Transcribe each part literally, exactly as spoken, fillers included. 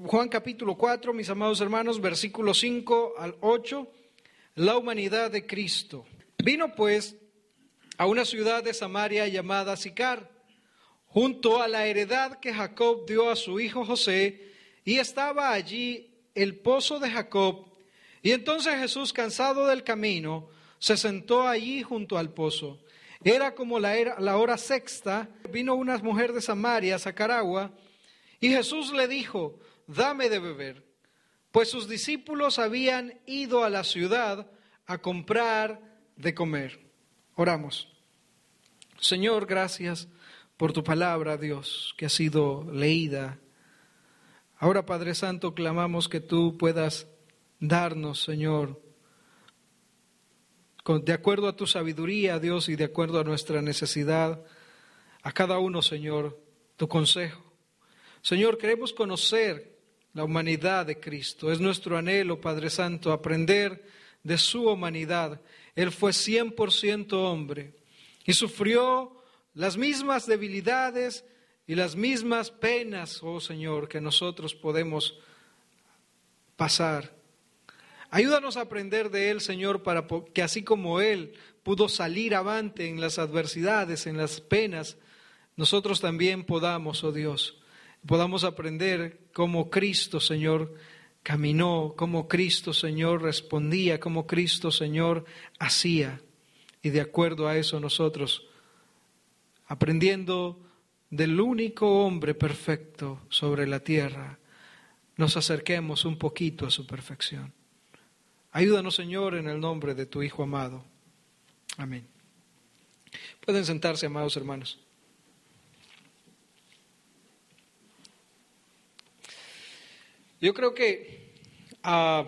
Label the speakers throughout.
Speaker 1: Juan capítulo cuatro, mis amados hermanos, versículos cinco al ocho, la humanidad de Cristo. Vino pues a una ciudad de Samaria llamada Sicar, junto a la heredad que Jacob dio a su hijo José, y estaba allí el pozo de Jacob. Y entonces Jesús, cansado del camino, se sentó allí junto al pozo. Era como la, era, la hora sexta. Vino una mujer de Samaria a sacar agua, y Jesús le dijo: dame de beber, pues sus discípulos habían ido a la ciudad a comprar de comer. Oramos. Señor, gracias por tu palabra, Dios, que ha sido leída. Ahora, Padre Santo, clamamos que tú puedas darnos, Señor, de acuerdo a tu sabiduría, Dios, y de acuerdo a nuestra necesidad, a cada uno, Señor, tu consejo. Señor, queremos conocer la humanidad de Cristo. Es nuestro anhelo, Padre Santo, aprender de su humanidad. Él fue cien por ciento hombre y sufrió las mismas debilidades y las mismas penas, oh Señor, que nosotros podemos pasar. Ayúdanos a aprender de Él, Señor, para que así como Él pudo salir avante en las adversidades, en las penas, nosotros también podamos, oh Dios, podamos aprender cómo Cristo, Señor, caminó, cómo Cristo, Señor, respondía, cómo Cristo, Señor, hacía. Y de acuerdo a eso nosotros, aprendiendo del único hombre perfecto sobre la tierra, nos acerquemos un poquito a su perfección. Ayúdanos, Señor, en el nombre de tu Hijo amado. Amén. Pueden sentarse, amados hermanos. Yo creo que uh,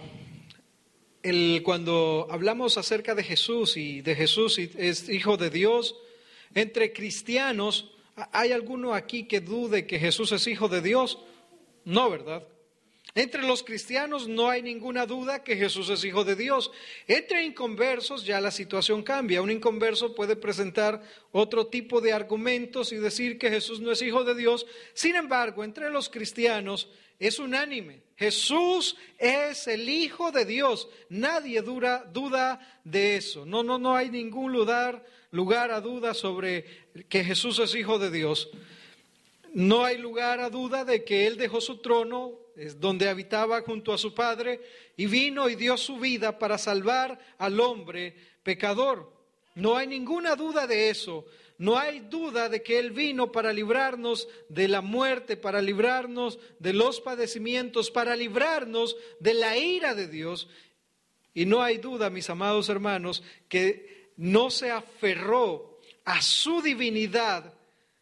Speaker 1: el, cuando hablamos acerca de Jesús y de Jesús y es Hijo de Dios, entre cristianos, ¿hay alguno aquí que dude que Jesús es Hijo de Dios? No, ¿verdad? Entre los cristianos no hay ninguna duda que Jesús es Hijo de Dios. Entre inconversos ya la situación cambia. Un inconverso puede presentar otro tipo de argumentos y decir que Jesús no es Hijo de Dios. Sin embargo, entre los cristianos es unánime. Jesús es el Hijo de Dios. Nadie dura, duda de eso. No, no, no hay ningún lugar, lugar a duda sobre que Jesús es Hijo de Dios. No hay lugar a duda de que Él dejó su trono, es donde habitaba junto a su Padre, y vino y dio su vida para salvar al hombre pecador. No hay ninguna duda de eso. No hay duda de que Él vino para librarnos de la muerte, para librarnos de los padecimientos, para librarnos de la ira de Dios. Y no hay duda, mis amados hermanos, que no se aferró a su divinidad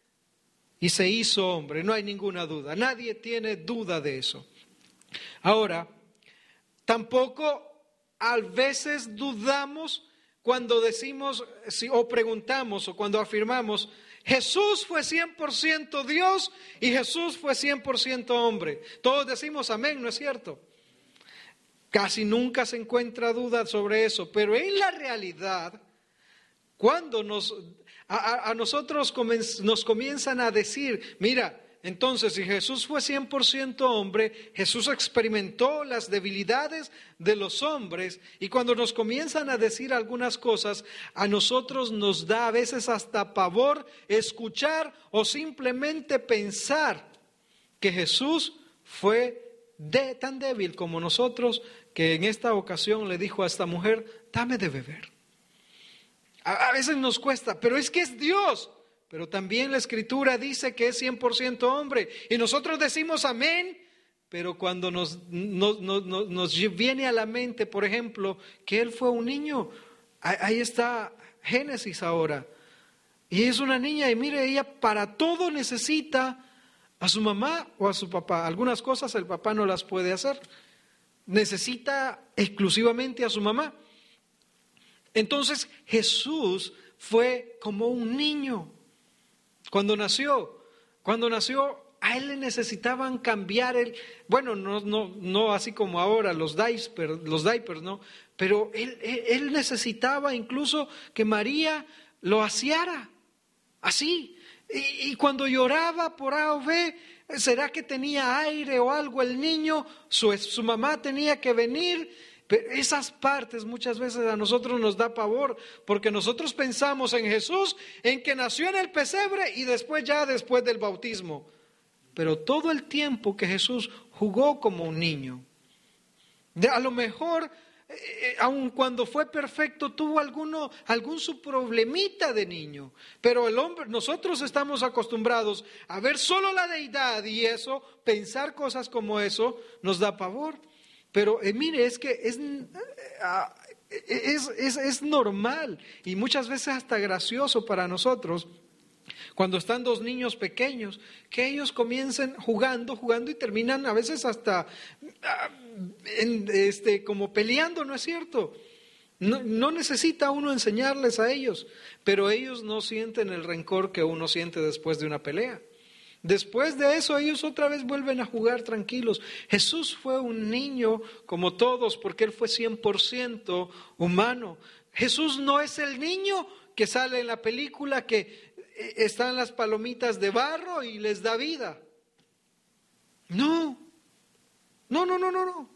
Speaker 1: y se hizo hombre. No hay ninguna duda. Nadie tiene duda de eso. Ahora, tampoco a veces dudamos cuando decimos o preguntamos o cuando afirmamos: Jesús fue cien por ciento Dios y Jesús fue cien por ciento hombre. Todos decimos amén, ¿no es cierto? Casi nunca se encuentra duda sobre eso, pero en la realidad, cuando nos, a, a nosotros comenz, nos comienzan a decir, mira, entonces si Jesús fue cien por ciento hombre, Jesús experimentó las debilidades de los hombres, y cuando nos comienzan a decir algunas cosas, a nosotros nos da a veces hasta pavor escuchar o simplemente pensar que Jesús fue de, tan débil como nosotros, que en esta ocasión le dijo a esta mujer: dame de beber. A, a veces nos cuesta, pero es que es Dios. Pero también la Escritura dice que es cien por ciento hombre. Y nosotros decimos amén, pero cuando nos, nos, nos, nos viene a la mente, por ejemplo, que Él fue un niño. Ahí está Génesis ahora. Y es una niña y mire, ella para todo necesita a su mamá o a su papá. Algunas cosas el papá no las puede hacer. Necesita exclusivamente a su mamá. Entonces Jesús fue como un niño. Cuando nació, cuando nació, a él le necesitaban cambiar el, bueno, no, no, no así como ahora los diapers, los diapers, no, pero él, él, él necesitaba incluso que María lo aseara, así. Y, y cuando lloraba por A o B, ¿Será que tenía aire o algo el niño? Su, su mamá tenía que venir. Pero esas partes muchas veces a nosotros nos da pavor, porque nosotros pensamos en Jesús, en que nació en el pesebre y después ya después del bautismo. Pero todo el tiempo que Jesús jugó como un niño, de, a lo mejor, eh, aun cuando fue perfecto, tuvo alguno, algún su problemita de niño. Pero el hombre, nosotros estamos acostumbrados a ver solo la deidad y eso, pensar cosas como eso, nos da pavor. Pero eh, mire, es que es, es, es, es normal y muchas veces hasta gracioso para nosotros cuando están dos niños pequeños, que ellos comiencen jugando, jugando y terminan a veces hasta en, este, como peleando, ¿no es cierto? No, no necesita uno enseñarles a ellos, pero ellos no sienten el rencor que uno siente después de una pelea. Después de eso ellos otra vez vuelven a jugar tranquilos. Jesús fue un niño como todos porque Él fue cien por ciento humano. Jesús no es el niño que sale en la película que están las palomitas de barro y les da vida. No, no, no, no, no, no.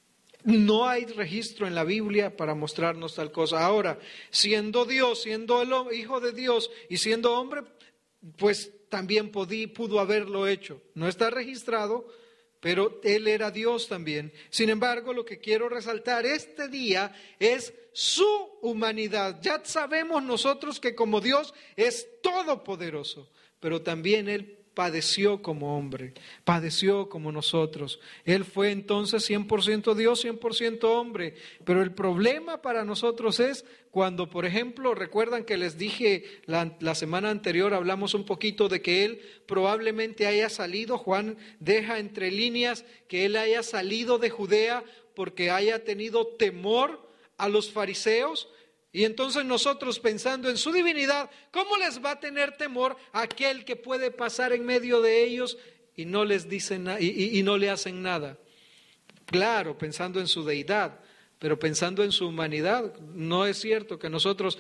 Speaker 1: No hay registro en la Biblia para mostrarnos tal cosa. Ahora, siendo Dios, siendo el Hijo de Dios y siendo hombre, pues también podí, pudo haberlo hecho. No está registrado, pero Él era Dios también. Sin embargo, lo que quiero resaltar este día es su humanidad. Ya sabemos nosotros que como Dios es todopoderoso, pero también Él padeció como hombre, padeció como nosotros. Él fue entonces cien por ciento Dios, cien por ciento hombre. Pero el problema para nosotros es cuando, por ejemplo, recuerdan que les dije la, la semana anterior, hablamos un poquito de que Él probablemente haya salido, Juan deja entre líneas que Él haya salido de Judea porque haya tenido temor a los fariseos. Y entonces nosotros pensando en su divinidad, ¿cómo les va a tener temor a aquel que puede pasar en medio de ellos y no les dicen na- y, y, y no le hacen nada? Claro, pensando en su deidad, pero pensando en su humanidad, no es cierto que nosotros,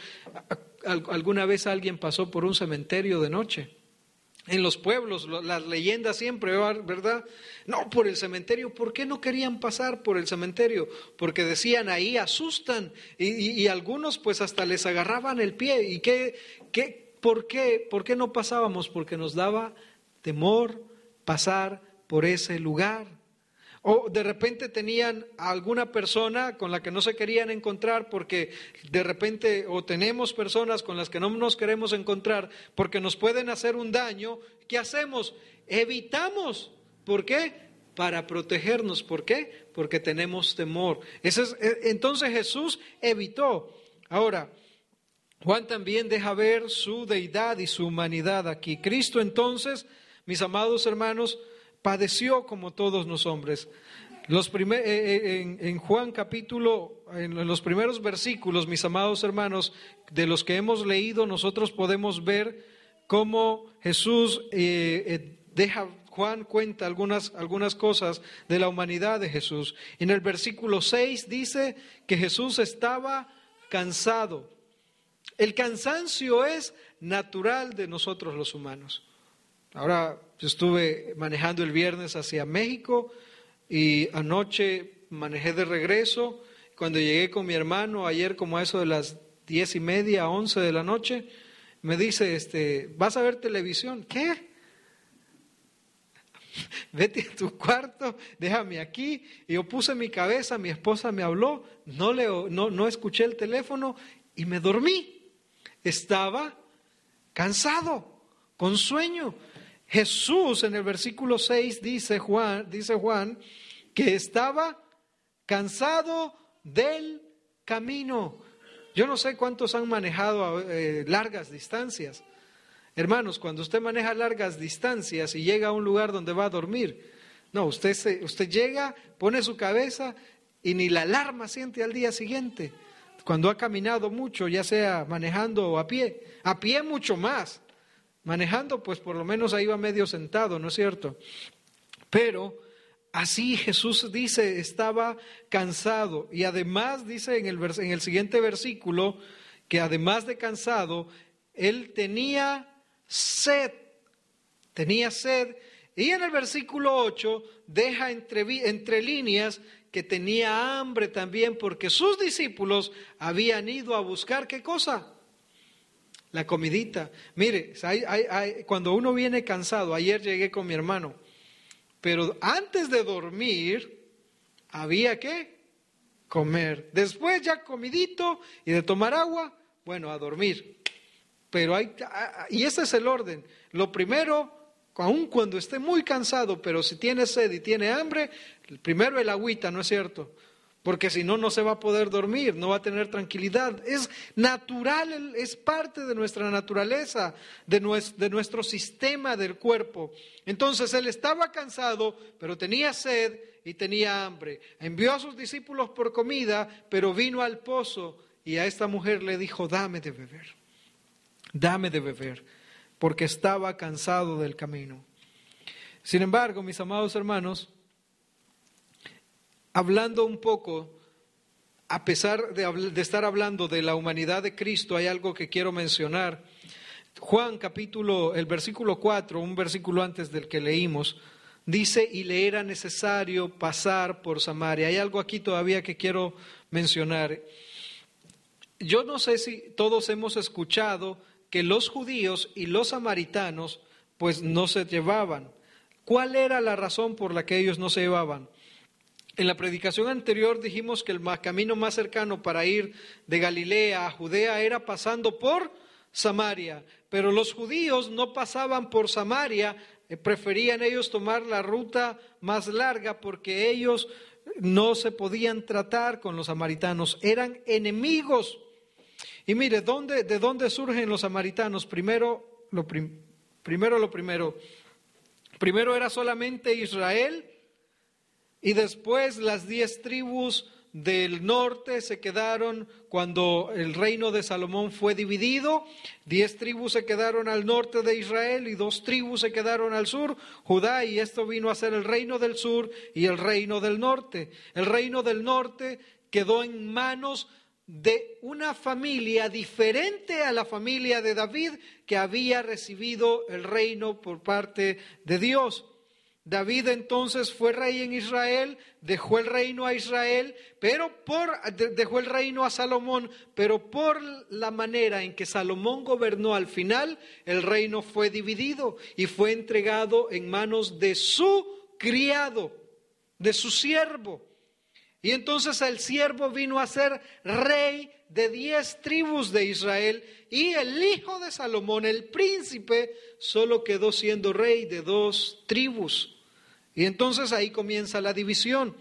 Speaker 1: alguna vez alguien pasó por un cementerio de noche. En los pueblos, las leyendas siempre, ¿verdad? No, por el cementerio. ¿Por qué no querían pasar por el cementerio? Porque decían, ahí asustan. Y, y, y algunos pues hasta les agarraban el pie. ¿Y qué, qué, por qué, por qué no pasábamos? Porque nos daba temor pasar por ese lugar. O de repente tenían a alguna persona con la que no se querían encontrar porque de repente, o tenemos personas con las que no nos queremos encontrar porque nos pueden hacer un daño. ¿Qué hacemos? Evitamos. ¿Por qué? Para protegernos. ¿Por qué? Porque tenemos temor. Ese es, entonces Jesús evitó. Ahora, Juan también deja ver su deidad y su humanidad aquí. Cristo entonces, mis amados hermanos, padeció como todos los hombres. Los primer, eh, en, en Juan capítulo, en los primeros versículos, mis amados hermanos, de los que hemos leído, nosotros podemos ver cómo Jesús eh, eh, deja, Juan cuenta algunas, algunas cosas de la humanidad de Jesús. En el versículo seis dice que Jesús estaba cansado. El cansancio es natural de nosotros los humanos. Ahora, yo estuve manejando el viernes hacia México y anoche manejé de regreso. Cuando llegué con mi hermano, ayer como a eso de las diez y media, once de la noche, me dice, este, ¿vas a ver televisión? ¿Qué? Vete a tu cuarto, déjame aquí. Y yo puse mi cabeza, mi esposa me habló, no, le, no, no escuché el teléfono y me dormí. Estaba cansado, con sueño. Jesús en el versículo seis dice Juan, dice Juan que estaba cansado del camino. Yo no sé cuántos han manejado eh, largas distancias. Hermanos, cuando usted maneja largas distancias y llega a un lugar donde va a dormir, no, usted, se, usted llega, pone su cabeza y ni la alarma siente al día siguiente. Cuando ha caminado mucho, ya sea manejando o a pie, a pie mucho más. Manejando, pues por lo menos ahí va medio sentado, ¿no es cierto? Pero así Jesús dice, estaba cansado. Y además dice en el, vers- en el siguiente versículo, que además de cansado, Él tenía sed. Tenía sed. Y en el versículo ocho deja entre, entre líneas que tenía hambre también porque sus discípulos habían ido a buscar, ¿qué cosa? La comidita. Mire, hay, hay, hay, cuando uno viene cansado, ayer llegué con mi hermano, pero antes de dormir había que comer. Después ya comidito y de tomar agua, bueno, a dormir. Pero hay, y ese es el orden. Lo primero, aun cuando esté muy cansado, pero si tiene sed y tiene hambre, primero el agüita, ¿no es cierto? Porque si no, no se va a poder dormir, no va a tener tranquilidad. Es natural, es parte de nuestra naturaleza, de nuestro, de nuestro sistema del cuerpo. Entonces él estaba cansado, pero tenía sed y tenía hambre. Envió a sus discípulos por comida, pero vino al pozo y a esta mujer le dijo, dame de beber, dame de beber, porque estaba cansado del camino. Sin embargo, mis amados hermanos, hablando un poco, a pesar de, de estar hablando de la humanidad de Cristo, hay algo que quiero mencionar. Juan capítulo, el versículo cuatro, un versículo antes del que leímos, dice, y le era necesario pasar por Samaria. Hay algo aquí todavía que quiero mencionar. Yo no sé si todos hemos escuchado que los judíos y los samaritanos pues no se llevaban. ¿Cuál era la razón por la que ellos no se llevaban? En la predicación anterior dijimos que el camino más cercano para ir de Galilea a Judea era pasando por Samaria, pero los judíos no pasaban por Samaria, eh, preferían ellos tomar la ruta más larga porque ellos no se podían tratar con los samaritanos, eran enemigos. Y mire, ¿dónde, ¿de dónde surgen los samaritanos? Primero lo, prim, primero lo primero, primero era solamente Israel. Y después las diez tribus del norte se quedaron cuando el reino de Salomón fue dividido. Diez tribus se quedaron al norte de Israel y dos tribus se quedaron al sur, Judá, y esto vino a ser el reino del sur y el reino del norte. El reino del norte quedó en manos de una familia diferente a la familia de David, que había recibido el reino por parte de Dios. David entonces fue rey en Israel, dejó el reino a Israel, pero por dejó el reino a Salomón, pero por la manera en que Salomón gobernó al final, el reino fue dividido y fue entregado en manos de su criado, de su siervo. Y entonces el siervo vino a ser rey de diez tribus de Israel, y el hijo de Salomón, el príncipe, solo quedó siendo rey de dos tribus. Y entonces ahí comienza la división.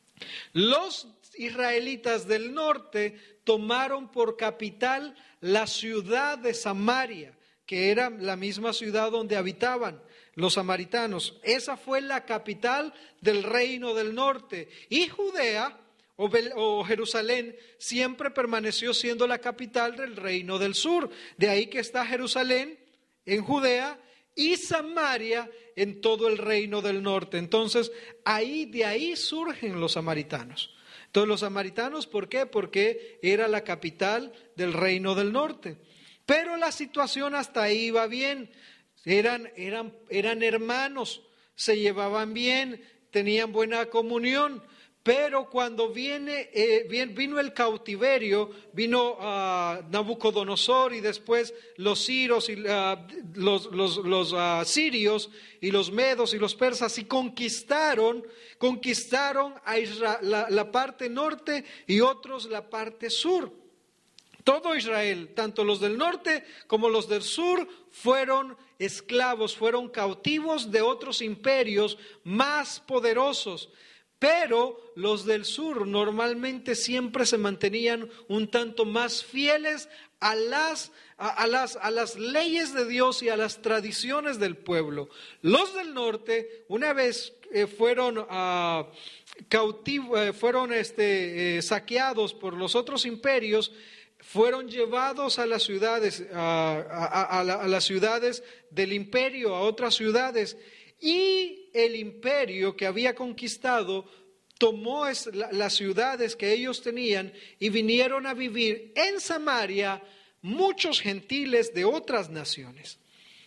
Speaker 1: Los israelitas del norte tomaron por capital la ciudad de Samaria, que era la misma ciudad donde habitaban los samaritanos. Esa fue la capital del reino del norte. Y Judea o, Bel, o Jerusalén siempre permaneció siendo la capital del reino del sur. De ahí que está Jerusalén en Judea y Samaria en todo el reino del norte. Entonces, ahí de ahí surgen los samaritanos. Entonces, los samaritanos, ¿por qué? Porque era la capital del reino del norte. Pero la situación hasta ahí iba bien. Eran, eran, eran hermanos, se llevaban bien, tenían buena comunión. Pero cuando viene, eh, vino el cautiverio, vino uh, Nabucodonosor y después los siros y uh, los, los, los uh, sirios y los medos y los persas, y conquistaron, conquistaron a Israel, la, la parte norte y otros la parte sur. Todo Israel, tanto los del norte como los del sur, fueron esclavos, fueron cautivos de otros imperios más poderosos. Pero los del sur normalmente siempre se mantenían un tanto más fieles a las, a, a las, a las leyes de Dios y a las tradiciones del pueblo. Los del norte, una vez eh, fueron, uh, cautiv- eh, fueron este, eh, saqueados por los otros imperios, fueron llevados a las ciudades, a, a, a, la, a las ciudades del imperio, a otras ciudades. Y el imperio que había conquistado tomó las ciudades que ellos tenían y vinieron a vivir en Samaria muchos gentiles de otras naciones.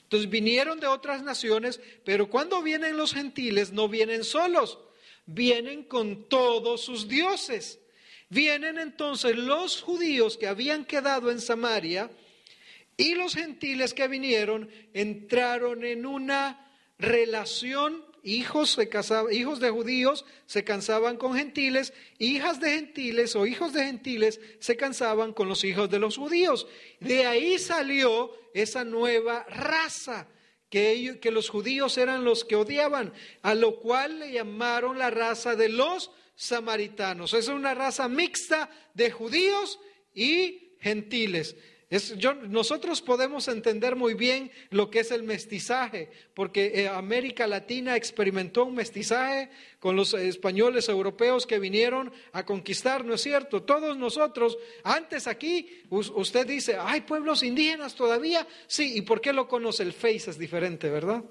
Speaker 1: Entonces vinieron de otras naciones, pero cuando vienen los gentiles no vienen solos, vienen con todos sus dioses. Vienen entonces los judíos que habían quedado en Samaria y los gentiles que vinieron entraron en una relación. Hijos, se casaban, hijos de judíos se casaban con gentiles, hijas de gentiles o hijos de gentiles se casaban con los hijos de los judíos. De ahí salió esa nueva raza, que, ellos, que los judíos eran los que odiaban, a lo cual le llamaron la raza de los samaritanos. Es una raza mixta de judíos y gentiles. Es, yo, nosotros podemos entender muy bien lo que es el mestizaje, porque eh, América Latina experimentó un mestizaje con los españoles europeos que vinieron a conquistar, ¿no es cierto? Todos nosotros, antes aquí, us, usted dice, ¿hay pueblos indígenas todavía? Sí, ¿y por qué lo conoce? El Face es diferente, ¿verdad?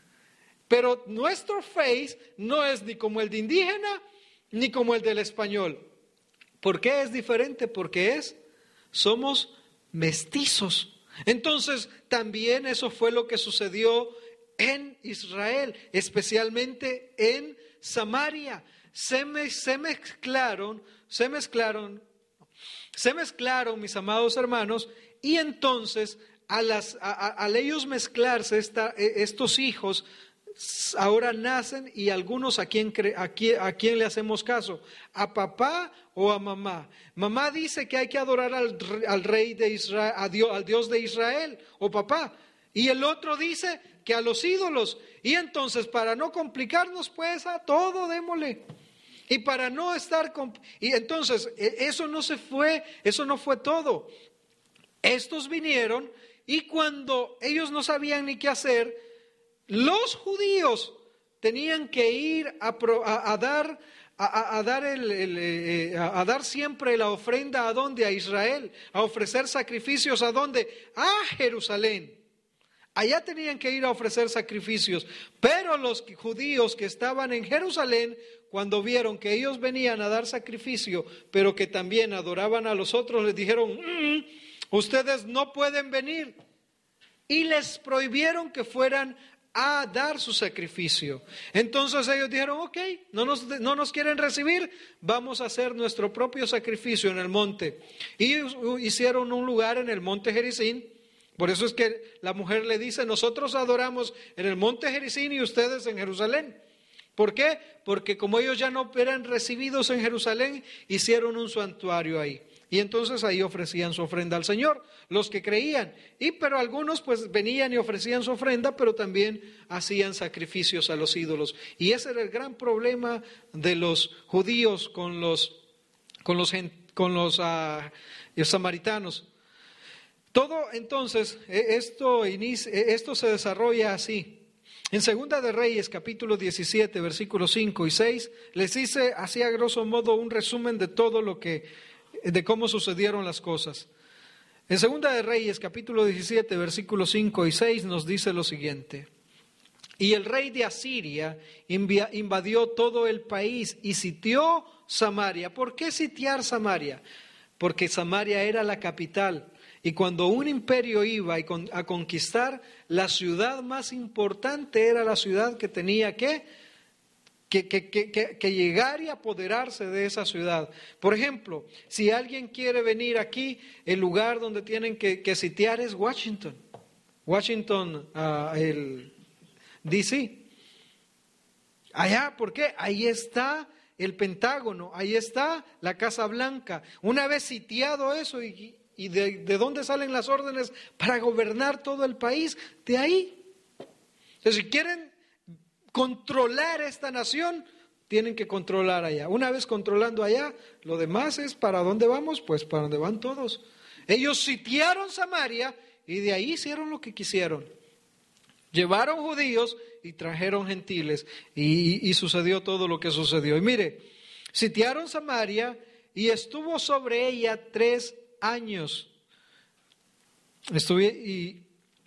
Speaker 1: Pero nuestro Face no es ni como el de indígena, ni como el del español. ¿Por qué es diferente? Porque es, somos mestizos. Entonces también eso fue lo que sucedió en Israel, especialmente en Samaria. Se, me, se mezclaron, se mezclaron, se mezclaron, mis amados hermanos, y entonces a las, a, a, al ellos mezclarse esta, estos hijos ahora nacen, y algunos a quién, a, quién, a quién le hacemos caso, a papá o a mamá. Mamá dice que hay que adorar al, al rey de Israel, a Dios, al Dios de Israel, o papá, y el otro dice que a los ídolos. Y entonces, para no complicarnos, pues a todo démosle. Y para no estar con, y entonces eso no se fue, eso no fue todo. Estos vinieron, y cuando ellos no sabían ni qué hacer, los judíos tenían que ir a, a, a dar, a, a, dar el, el, a, a dar siempre la ofrenda a dónde, a Israel, a ofrecer sacrificios a dónde, a Jerusalén. Allá tenían que ir a ofrecer sacrificios, pero los judíos que estaban en Jerusalén, cuando vieron que ellos venían a dar sacrificio, pero que también adoraban a los otros, les dijeron, mmm, ustedes no pueden venir, y les prohibieron que fueran a dar su sacrificio. Entonces ellos dijeron, ok, no nos, no nos quieren recibir, vamos a hacer nuestro propio sacrificio en el monte. Y hicieron un lugar en el monte Gerizim. Por eso es que la mujer le dice, nosotros adoramos en el monte Gerizim y ustedes en Jerusalén. ¿Por qué? Porque como ellos ya no eran recibidos en Jerusalén, hicieron un santuario ahí. Y entonces ahí ofrecían su ofrenda al Señor, los que creían. Y pero algunos pues venían y ofrecían su ofrenda, pero también hacían sacrificios a los ídolos. Y ese era el gran problema de los judíos con los, con los, con los, uh, los samaritanos. Todo entonces, esto, inicia, esto se desarrolla así. En Segunda de Reyes, capítulo diecisiete, versículos cinco y seis, les dice así a grosso modo un resumen de todo lo que de cómo sucedieron las cosas. En Segunda de Reyes, capítulo diecisiete, versículos cinco y seis, nos dice lo siguiente: y el rey de Asiria invadió todo el país y sitió Samaria. ¿Por qué sitiar Samaria? Porque Samaria era la capital, y cuando un imperio iba a conquistar, la ciudad más importante era la ciudad que tenía que Que, que, que, que llegar y apoderarse de esa ciudad. Por ejemplo, si alguien quiere venir aquí, el lugar donde tienen que, que sitiar es Washington. Washington, uh, el D C. Allá, ¿por qué? Ahí está el Pentágono, ahí está la Casa Blanca. Una vez sitiado eso, ¿y, y de, de dónde salen las órdenes para gobernar todo el país? De ahí. Entonces, si quieren controlar esta nación, tienen que controlar allá. Una vez controlando allá, lo demás es ¿para dónde vamos? Pues para dónde van todos. Ellos sitiaron Samaria y de ahí hicieron lo que quisieron. Llevaron judíos y trajeron gentiles, y, y sucedió todo lo que sucedió. Y mire, sitiaron Samaria y estuvo sobre ella tres años. Estuve y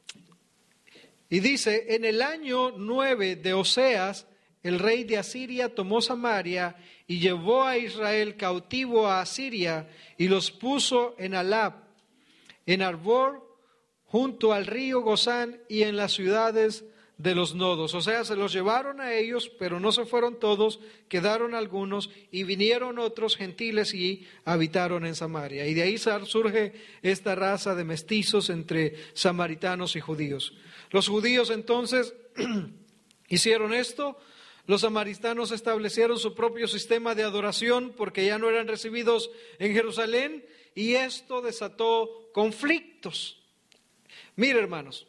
Speaker 1: Y dice, en el año nueve de Oseas, el rey de Asiria tomó Samaria y llevó a Israel cautivo a Asiria y los puso en Alab, en Arbor, junto al río Gozán y en las ciudades de los nodos. O sea, se los llevaron a ellos, pero no se fueron todos, quedaron algunos y vinieron otros gentiles y habitaron en Samaria. Y de ahí surge esta raza de mestizos entre samaritanos y judíos. Los judíos entonces hicieron esto. Los samaritanos establecieron su propio sistema de adoración porque ya no eran recibidos en Jerusalén y esto desató conflictos. Mire, hermanos,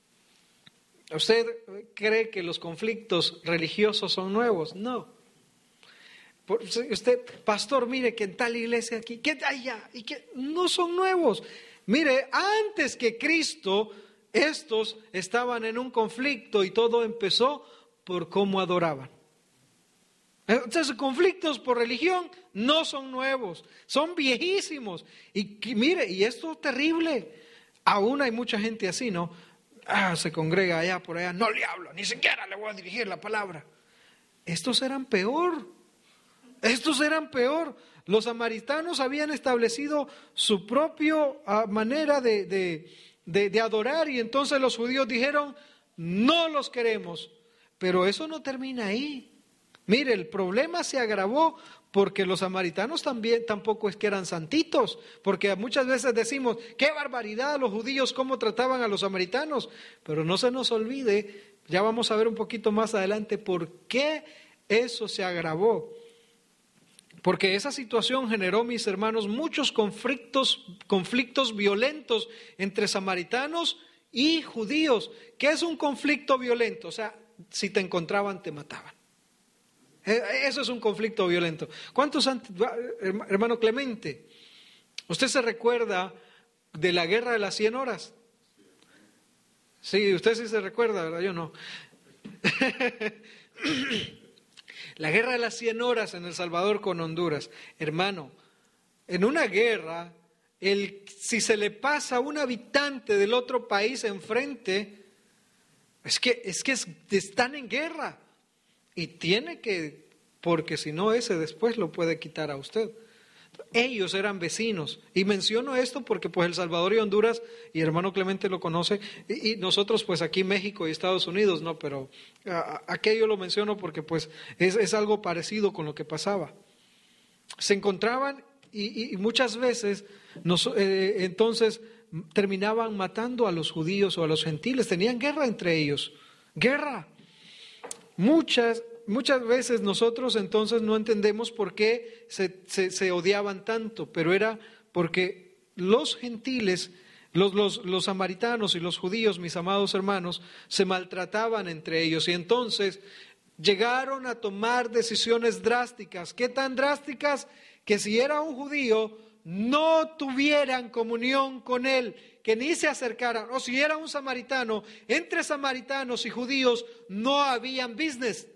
Speaker 1: ¿usted cree que los conflictos religiosos son nuevos? No. Usted, pastor, mire que en tal iglesia aquí, que allá, y que no son nuevos. Mire, antes que Cristo, estos estaban en un conflicto y todo empezó por cómo adoraban. Entonces, conflictos por religión no son nuevos, son viejísimos. Y, y mire, y esto es terrible. Aún hay mucha gente así, ¿no? Ah, se congrega allá por allá, no le hablo, ni siquiera le voy a dirigir la palabra. Estos eran peor, estos eran peor. Los samaritanos habían establecido su propia uh, manera de, de, de, de adorar y entonces los judíos dijeron, no los queremos. Pero eso no termina ahí. Mire, el problema se agravó porque los samaritanos también tampoco es que eran santitos, porque muchas veces decimos, qué barbaridad los judíos, cómo trataban a los samaritanos, pero no se nos olvide, ya vamos a ver un poquito más adelante por qué eso se agravó. Porque esa situación generó, mis hermanos, muchos conflictos, conflictos violentos entre samaritanos y judíos. ¿Qué es un conflicto violento? O sea, si te encontraban, te mataban. Eso es un conflicto violento. ¿Cuántos, hermano Clemente, usted se recuerda de la guerra de las cien horas? Sí, usted sí se recuerda, ¿verdad? Yo no. La guerra de las cien horas en El Salvador con Honduras. Hermano, en una guerra, el, si se le pasa a un habitante del otro país enfrente, es que, es que están en guerra. Y tiene que, porque si no ese después lo puede quitar a usted. Ellos eran vecinos. Y menciono esto porque pues El Salvador y Honduras, y hermano Clemente lo conoce, y, y nosotros pues aquí México y Estados Unidos, no, pero a, aquello lo menciono porque pues es, es algo parecido con lo que pasaba. Se encontraban y, y muchas veces nos, eh, entonces terminaban matando a los judíos o a los gentiles. Tenían guerra entre ellos. Guerra. Muchas, muchas veces nosotros entonces no entendemos por qué se, se, se odiaban tanto, pero era porque los gentiles, los, los, los samaritanos y los judíos, mis amados hermanos, se maltrataban entre ellos y entonces llegaron a tomar decisiones drásticas. ¿Qué tan drásticas? Que si era un judío, no tuvieran comunión con él, que ni se acercaran, o si era un samaritano, entre samaritanos y judíos no habían business.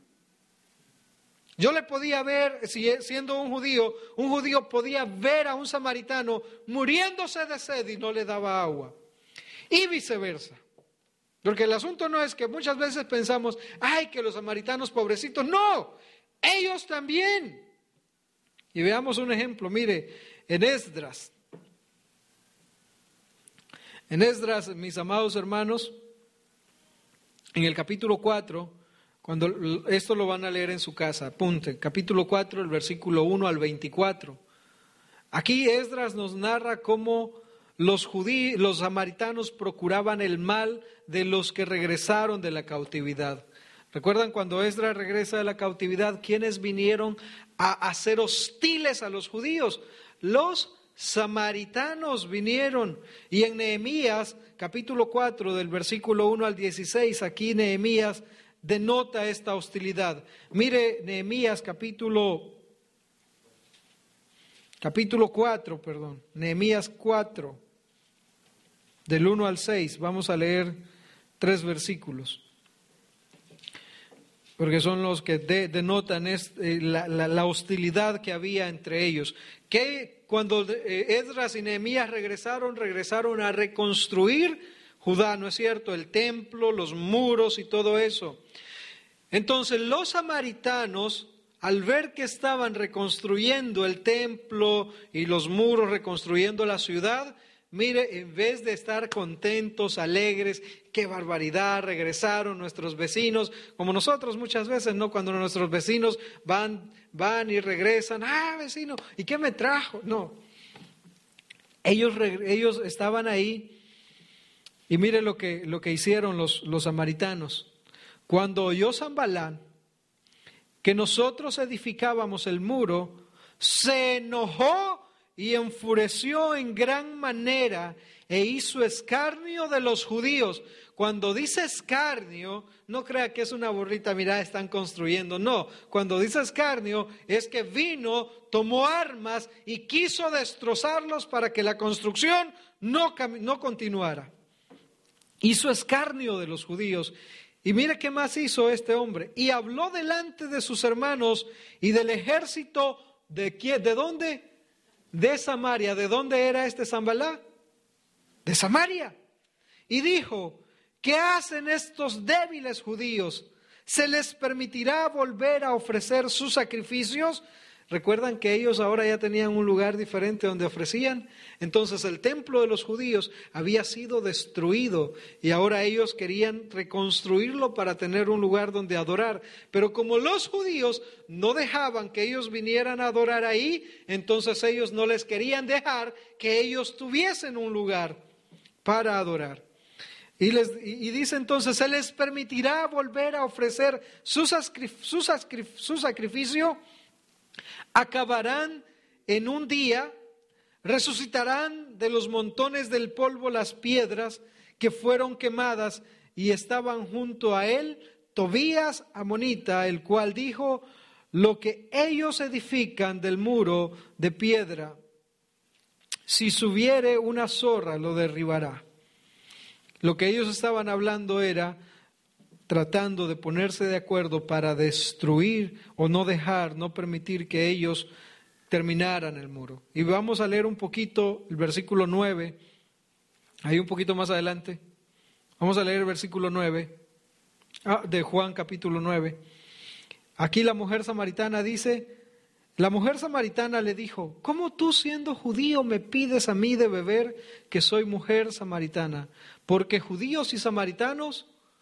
Speaker 1: Yo le podía ver, si siendo un judío, un judío podía ver a un samaritano muriéndose de sed y no le daba agua. Y viceversa. Porque el asunto no es que muchas veces pensamos, ay, que los samaritanos pobrecitos, no, ellos también. Y veamos un ejemplo, mire, en Esdras. En Esdras, mis amados hermanos, en el capítulo cuatro, cuando esto lo van a leer en su casa, apunten, capítulo cuatro, el versículo uno al veinticuatro. Aquí Esdras nos narra cómo los judíos, los samaritanos procuraban el mal de los que regresaron de la cautividad. ¿Recuerdan cuando Esdras regresa de la cautividad? ¿Quiénes vinieron a hacer hostiles a los judíos? Los samaritanos vinieron. Y en Nehemías, capítulo cuatro, del versículo uno al dieciséis, aquí Nehemías denota esta hostilidad. Mire Nehemías capítulo, capítulo cuatro, perdón, Nehemías cuatro, del uno al seis, vamos a leer tres versículos, porque son los que de, denotan este, la, la, la hostilidad que había entre ellos. Que cuando Esdras y Nehemías regresaron, regresaron a reconstruir Judá, ¿no es cierto? El templo, los muros y todo eso. Entonces los samaritanos, al ver que estaban reconstruyendo el templo y los muros, reconstruyendo la ciudad, mire, en vez de estar contentos, alegres, qué barbaridad, regresaron nuestros vecinos, como nosotros muchas veces, ¿no? Cuando nuestros vecinos van, van y regresan, ah, vecino, ¿y qué me trajo? No, ellos, ellos estaban ahí y mire lo que, lo que hicieron los, los samaritanos. Cuando oyó Sanballat que nosotros edificábamos el muro, se enojó y enfureció en gran manera e hizo escarnio de los judíos. Cuando dice escarnio, no crea que es una burrita, mira, están construyendo. No, cuando dice escarnio es que vino, tomó armas y quiso destrozarlos para que la construcción no, no continuara. Hizo escarnio de los judíos. Y mire qué más hizo este hombre. Y habló delante de sus hermanos y del ejército de quién, ¿de dónde? De Samaria. ¿De dónde era este Sanballat? De Samaria. Y dijo: ¿qué hacen estos débiles judíos? ¿Se les permitirá volver a ofrecer sus sacrificios? ¿Recuerdan que ellos ahora ya tenían un lugar diferente donde ofrecían? Entonces el templo de los judíos había sido destruido y ahora ellos querían reconstruirlo para tener un lugar donde adorar. Pero como los judíos no dejaban que ellos vinieran a adorar ahí, entonces ellos no les querían dejar que ellos tuviesen un lugar para adorar. Y, les, y dice entonces, ¿se les permitirá volver a ofrecer su, su, su sacrificio? Acabarán en un día, resucitarán de los montones del polvo las piedras que fueron quemadas, y estaban junto a él Tobías amonita, el cual dijo: lo que ellos edifican del muro de piedra, si subiere una zorra lo derribará. Lo que ellos estaban hablando era tratando de ponerse de acuerdo para destruir o no dejar, no permitir que ellos terminaran el muro. Y vamos a leer un poquito el versículo nueve, ahí un poquito más adelante. Vamos a leer el versículo nueve ah, de Juan capítulo nueve. Aquí la mujer samaritana dice, la mujer samaritana le dijo: ¿cómo tú, siendo judío, me pides a mí de beber, que soy mujer samaritana? Porque judíos y samaritanos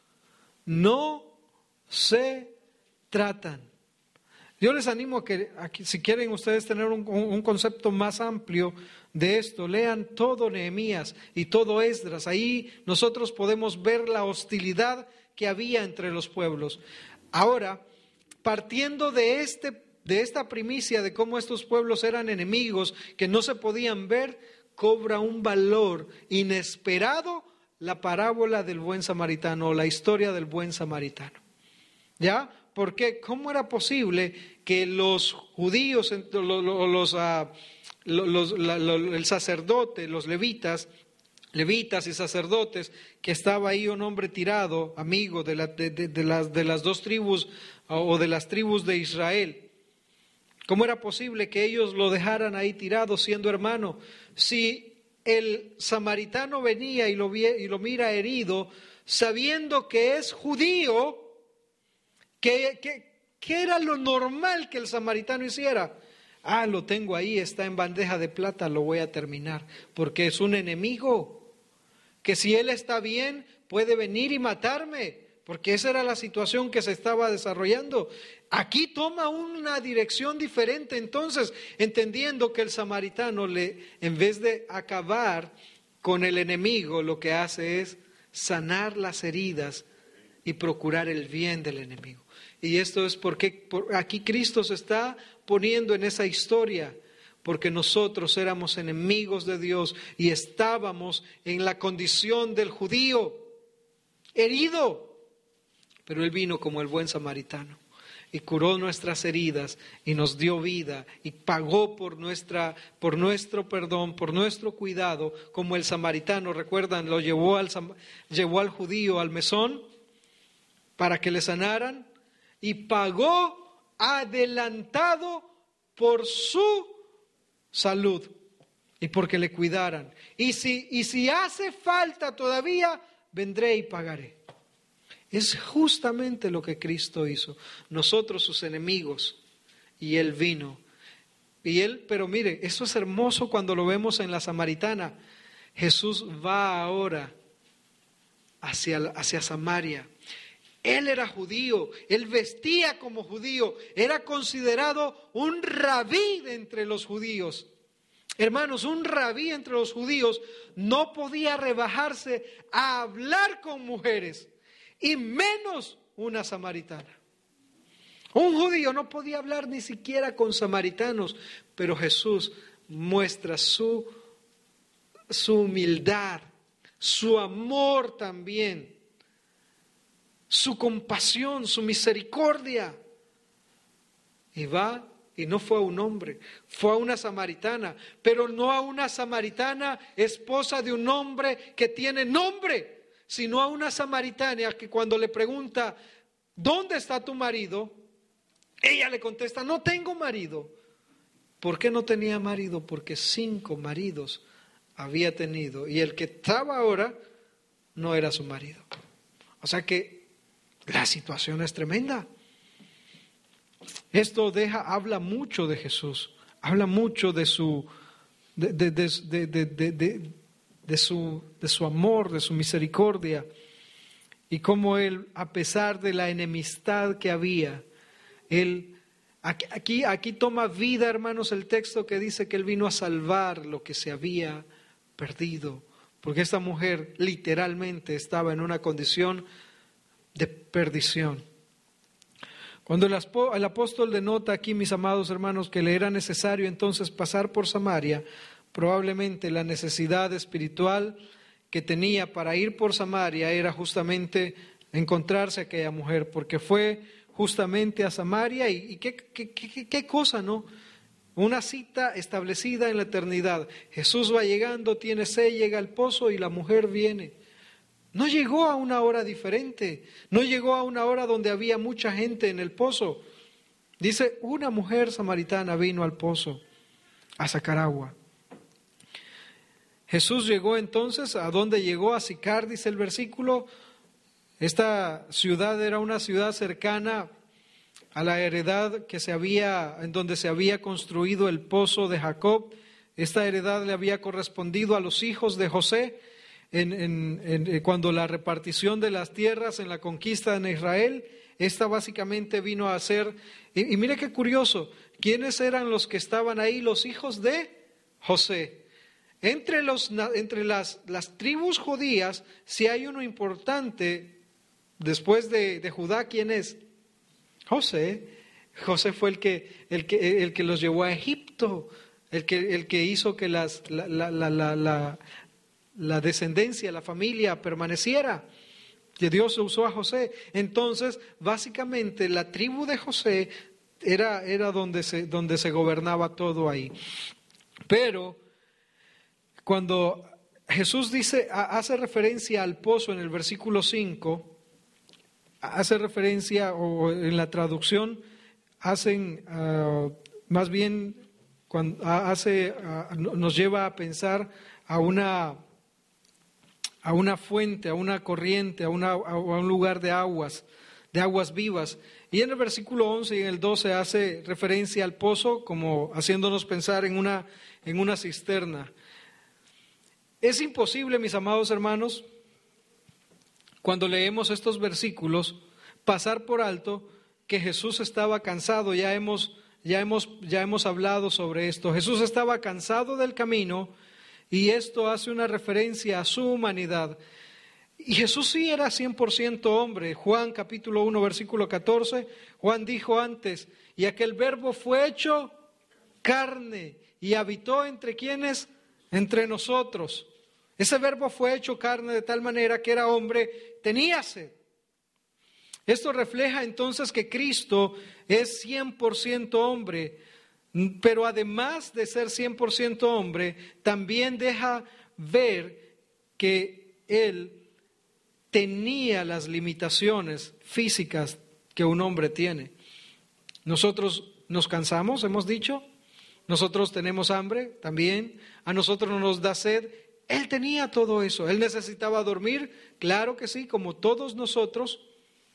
Speaker 1: no se tratan. Yo les animo a que, a que si quieren ustedes tener un, un concepto más amplio de esto, lean todo Nehemías y todo Esdras. Ahí nosotros podemos ver la hostilidad que había entre los pueblos. Ahora, partiendo de, este, de esta primicia de cómo estos pueblos eran enemigos, que no se podían ver, cobra un valor inesperado la parábola del buen samaritano, o la historia del buen samaritano. ¿Ya? Porque ¿cómo era posible que los judíos, los, los, uh, los, la, los, el sacerdote, los levitas, levitas y sacerdotes, que estaba ahí un hombre tirado, amigo de, la, de, de, de, las, de las dos tribus o de las tribus de Israel, cómo era posible que ellos lo dejaran ahí tirado siendo hermano? Si el samaritano venía y lo, y lo mira herido, sabiendo que es judío, que, que, que era lo normal que el samaritano hiciera. Ah, lo tengo ahí, está en bandeja de plata, lo voy a terminar, porque es un enemigo, que si él está bien puede venir y matarme, porque esa era la situación que se estaba desarrollando. Aquí toma una dirección diferente, entonces, entendiendo que el samaritano, le, en vez de acabar con el enemigo, lo que hace es sanar las heridas y procurar el bien del enemigo. Y esto es porque por, aquí Cristo se está poniendo en esa historia, porque nosotros éramos enemigos de Dios y estábamos en la condición del judío, herido, pero Él vino como el buen samaritano y curó nuestras heridas y nos dio vida y pagó por nuestra, por nuestro perdón, por nuestro cuidado, como el samaritano, recuerdan, lo llevó al, llevó al judío al mesón para que le sanaran y pagó adelantado por su salud y porque le cuidaran. Y si, y si hace falta todavía, vendré y pagaré. Es justamente lo que Cristo hizo. Nosotros sus enemigos, y Él vino. Y Él, pero mire, eso es hermoso cuando lo vemos en la samaritana, Jesús va ahora hacia, hacia Samaria. Él era judío, él vestía como judío, era considerado un rabí de entre los judíos. Hermanos, un rabí entre los judíos no podía rebajarse a hablar con mujeres, y menos una samaritana. Un judío no podía hablar ni siquiera con samaritanos, pero Jesús muestra su, su humildad, su amor también, su compasión, su misericordia. Y va, y no fue a un hombre, fue a una samaritana, pero no a una samaritana esposa de un hombre que tiene nombre, sino a una samaritana que cuando le pregunta, ¿dónde está tu marido?, ella le contesta, no tengo marido. ¿Por qué no tenía marido? Porque cinco maridos había tenido, y el que estaba ahora no era su marido. O sea que la situación es tremenda. Esto deja, habla mucho de Jesús, habla mucho de su, de, de, de, de, de, de, de, de su, de su amor, de su misericordia, y cómo él, a pesar de la enemistad que había, él, aquí, aquí, aquí toma vida, hermanos, el texto que dice que él vino a salvar lo que se había perdido, porque esta mujer literalmente estaba en una condición de perdición. Cuando el apóstol denota aquí, mis amados hermanos, que le era necesario entonces pasar por Samaria, probablemente la necesidad espiritual que tenía para ir por Samaria era justamente encontrarse a aquella mujer, porque fue justamente a Samaria y, y qué, qué, qué, qué cosa, ¿no? Una cita establecida en la eternidad. Jesús va llegando, tiene sed, llega al pozo y la mujer viene. No llegó a una hora diferente, no llegó a una hora donde había mucha gente en el pozo. Dice, una mujer samaritana vino al pozo a sacar agua. Jesús llegó entonces, ¿a dónde llegó? A Sicar, dice el versículo. Esta ciudad era una ciudad cercana a la heredad que se había, en donde se había construido el pozo de Jacob. Esta heredad le había correspondido a los hijos de José en, en, en, cuando la repartición de las tierras en la conquista en Israel. Esta básicamente vino a ser, y, y mire qué curioso, ¿quiénes eran los que estaban ahí? Los hijos de José. Entre, los, entre las, las tribus judías, si hay uno importante después de, de Judá, ¿quién es? José. José fue el que, el que, el que los llevó a Egipto, el que, el que hizo que las, la, la, la, la, la, la descendencia, la familia permaneciera. Que Dios usó a José. Entonces, básicamente, la tribu de José era, era donde, se, donde se gobernaba todo ahí. Pero cuando Jesús dice, hace referencia al pozo en el versículo cinco, hace referencia, o en la traducción hacen, uh, más bien cuando hace, uh, nos lleva a pensar a una, a una fuente, a una corriente, a, una, a un lugar de aguas, de aguas vivas. Y en el versículo once y en el doce hace referencia al pozo, como haciéndonos pensar en una, en una cisterna. Es imposible, mis amados hermanos, cuando leemos estos versículos, pasar por alto que Jesús estaba cansado. Ya hemos, ya hemos, ya hemos hablado sobre esto. Jesús estaba cansado del camino y esto hace una referencia a su humanidad. Y Jesús sí era cien por ciento hombre. Juan capítulo uno, versículo catorce, Juan dijo antes, y aquel verbo fue hecho carne y habitó entre quienes, entre nosotros. Ese verbo fue hecho carne de tal manera que era hombre, tenía sed. Esto refleja entonces que Cristo es cien por ciento hombre, pero además de ser cien por ciento hombre, también deja ver que Él tenía las limitaciones físicas que un hombre tiene. Nosotros nos cansamos, hemos dicho, nosotros tenemos hambre también, a nosotros nos da sed. Él tenía todo eso. Él necesitaba dormir, claro que sí, como todos nosotros.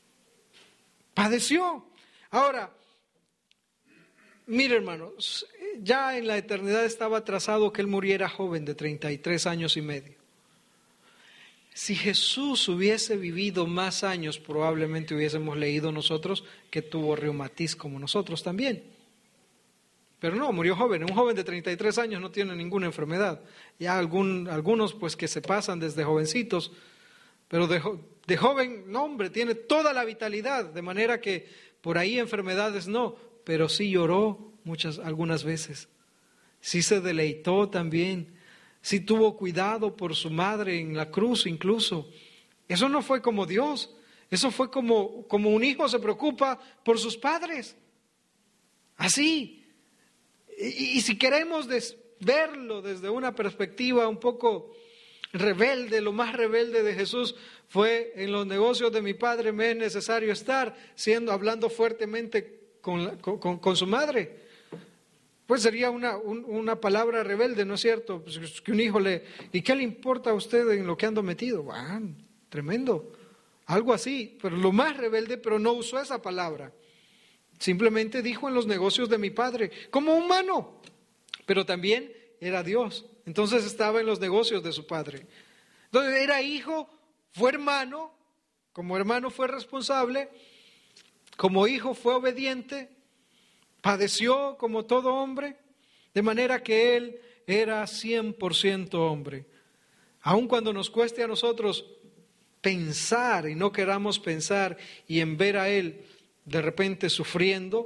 Speaker 1: Padeció. Ahora, mire hermanos, ya en la eternidad estaba trazado que él muriera joven de treinta y tres años y medio. Si Jesús hubiese vivido más años, probablemente hubiésemos leído nosotros que tuvo reumatismo como nosotros también. Pero no, murió joven. Un joven de treinta y tres años no tiene ninguna enfermedad. Ya algún, algunos pues que se pasan desde jovencitos, pero de, de joven, no hombre, tiene toda la vitalidad, de manera que por ahí enfermedades no, pero sí lloró muchas, algunas veces. Sí se deleitó también. Sí tuvo cuidado por su madre en la cruz incluso. Eso no fue como Dios, eso fue como, como un hijo se preocupa por sus padres. Así. Y, y si queremos des, verlo desde una perspectiva un poco rebelde, lo más rebelde de Jesús fue: en los negocios de mi padre me es necesario estar, siendo, hablando fuertemente con, la, con, con su madre. Pues sería una, un, una palabra rebelde, ¿no es cierto? Pues que un hijo le... ¿Y qué le importa a usted en lo que ando metido? Ah, tremendo. Algo así, pero lo más rebelde, pero no usó esa palabra. Simplemente dijo: en los negocios de mi padre, como humano, pero también era Dios. Entonces estaba en los negocios de su padre. Entonces era hijo, fue hermano, como hermano fue responsable, como hijo fue obediente, padeció como todo hombre, de manera que él era cien por ciento hombre. Aun cuando nos cueste a nosotros pensar y no queramos pensar, y en ver a él de repente sufriendo,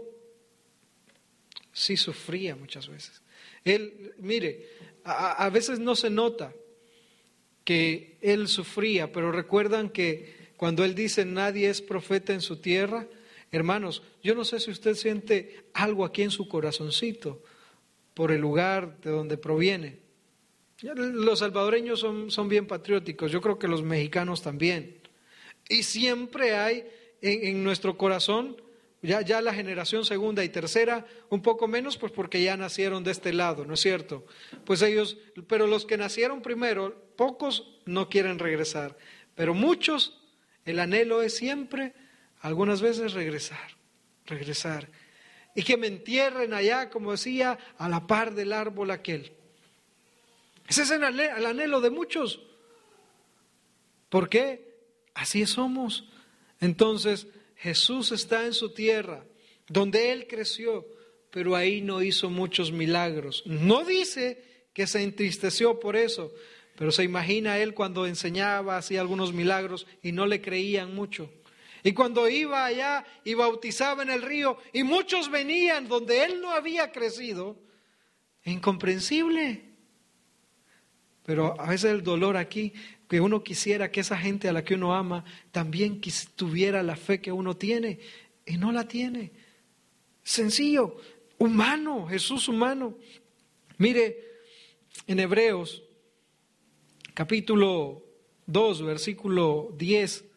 Speaker 1: sí sufría muchas veces. Él, mire, a, a veces no se nota que él sufría, pero recuerdan que cuando él dice: nadie es profeta en su tierra. Hermanos, yo no sé si usted siente algo aquí en su corazoncito por el lugar de donde proviene. Los salvadoreños son, son bien patrióticos, yo creo que los mexicanos también. Y siempre hay en, en nuestro corazón, ya, ya la generación segunda y tercera, un poco menos, pues porque ya nacieron de este lado, ¿no es cierto? Pues ellos, pero los que nacieron primero, pocos no quieren regresar, pero muchos, el anhelo es siempre, algunas veces regresar, regresar. Y que me entierren allá, como decía, a la par del árbol aquel. Ese es el anhelo de muchos. ¿Por qué? Así somos. Entonces, Jesús está en su tierra, donde Él creció, pero ahí no hizo muchos milagros. No dice que se entristeció por eso, pero se imagina Él cuando enseñaba, hacía algunos milagros y no le creían mucho. Y cuando iba allá y bautizaba en el río y muchos venían donde él no había crecido, incomprensible. Pero a veces el dolor aquí, que uno quisiera que esa gente a la que uno ama también tuviera la fe que uno tiene y no la tiene. Sencillo, humano, Jesús humano. Mire, en Hebreos capítulo dos, versículo diez,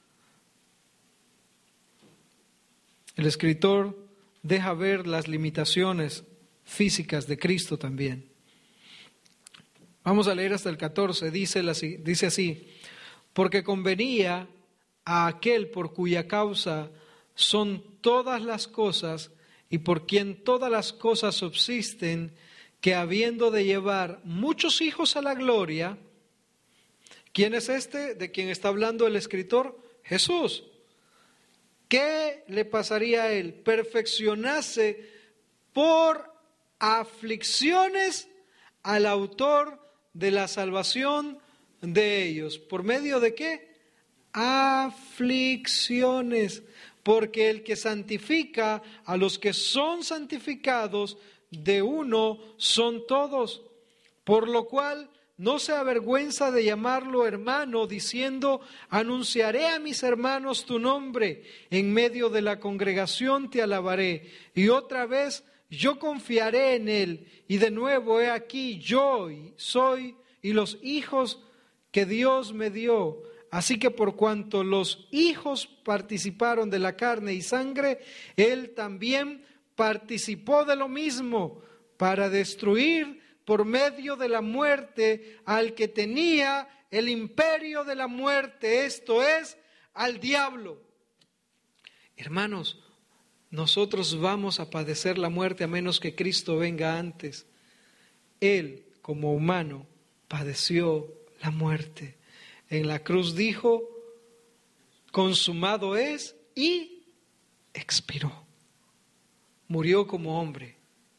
Speaker 1: el escritor deja ver las limitaciones físicas de Cristo también. Vamos a leer hasta el catorce, dice, dice así: porque convenía a aquel por cuya causa son todas las cosas y por quien todas las cosas subsisten, que habiendo de llevar muchos hijos a la gloria. ¿Quién es este de quien está hablando el escritor? Jesús. ¿Qué le pasaría a él? Perfeccionase por aflicciones al autor de la salvación de ellos. ¿Por medio de qué? Aflicciones. Porque el que santifica a los que son santificados, de uno son todos. Por lo cual no se avergüenza de llamarlo hermano, diciendo: anunciaré a mis hermanos tu nombre, en medio de la congregación te alabaré. Y otra vez yo confiaré en él. Y de nuevo he aquí yo soy y los hijos que Dios me dio. Así que por cuanto los hijos participaron de la carne y sangre, él también participó de lo mismo, para destruir por medio de la muerte al que tenía el imperio de la muerte, esto es, al diablo. Hermanos, nosotros vamos a padecer la muerte a menos que Cristo venga antes. Él, como humano, padeció la muerte. En la cruz dijo, consumado es, y expiró. Murió como hombre.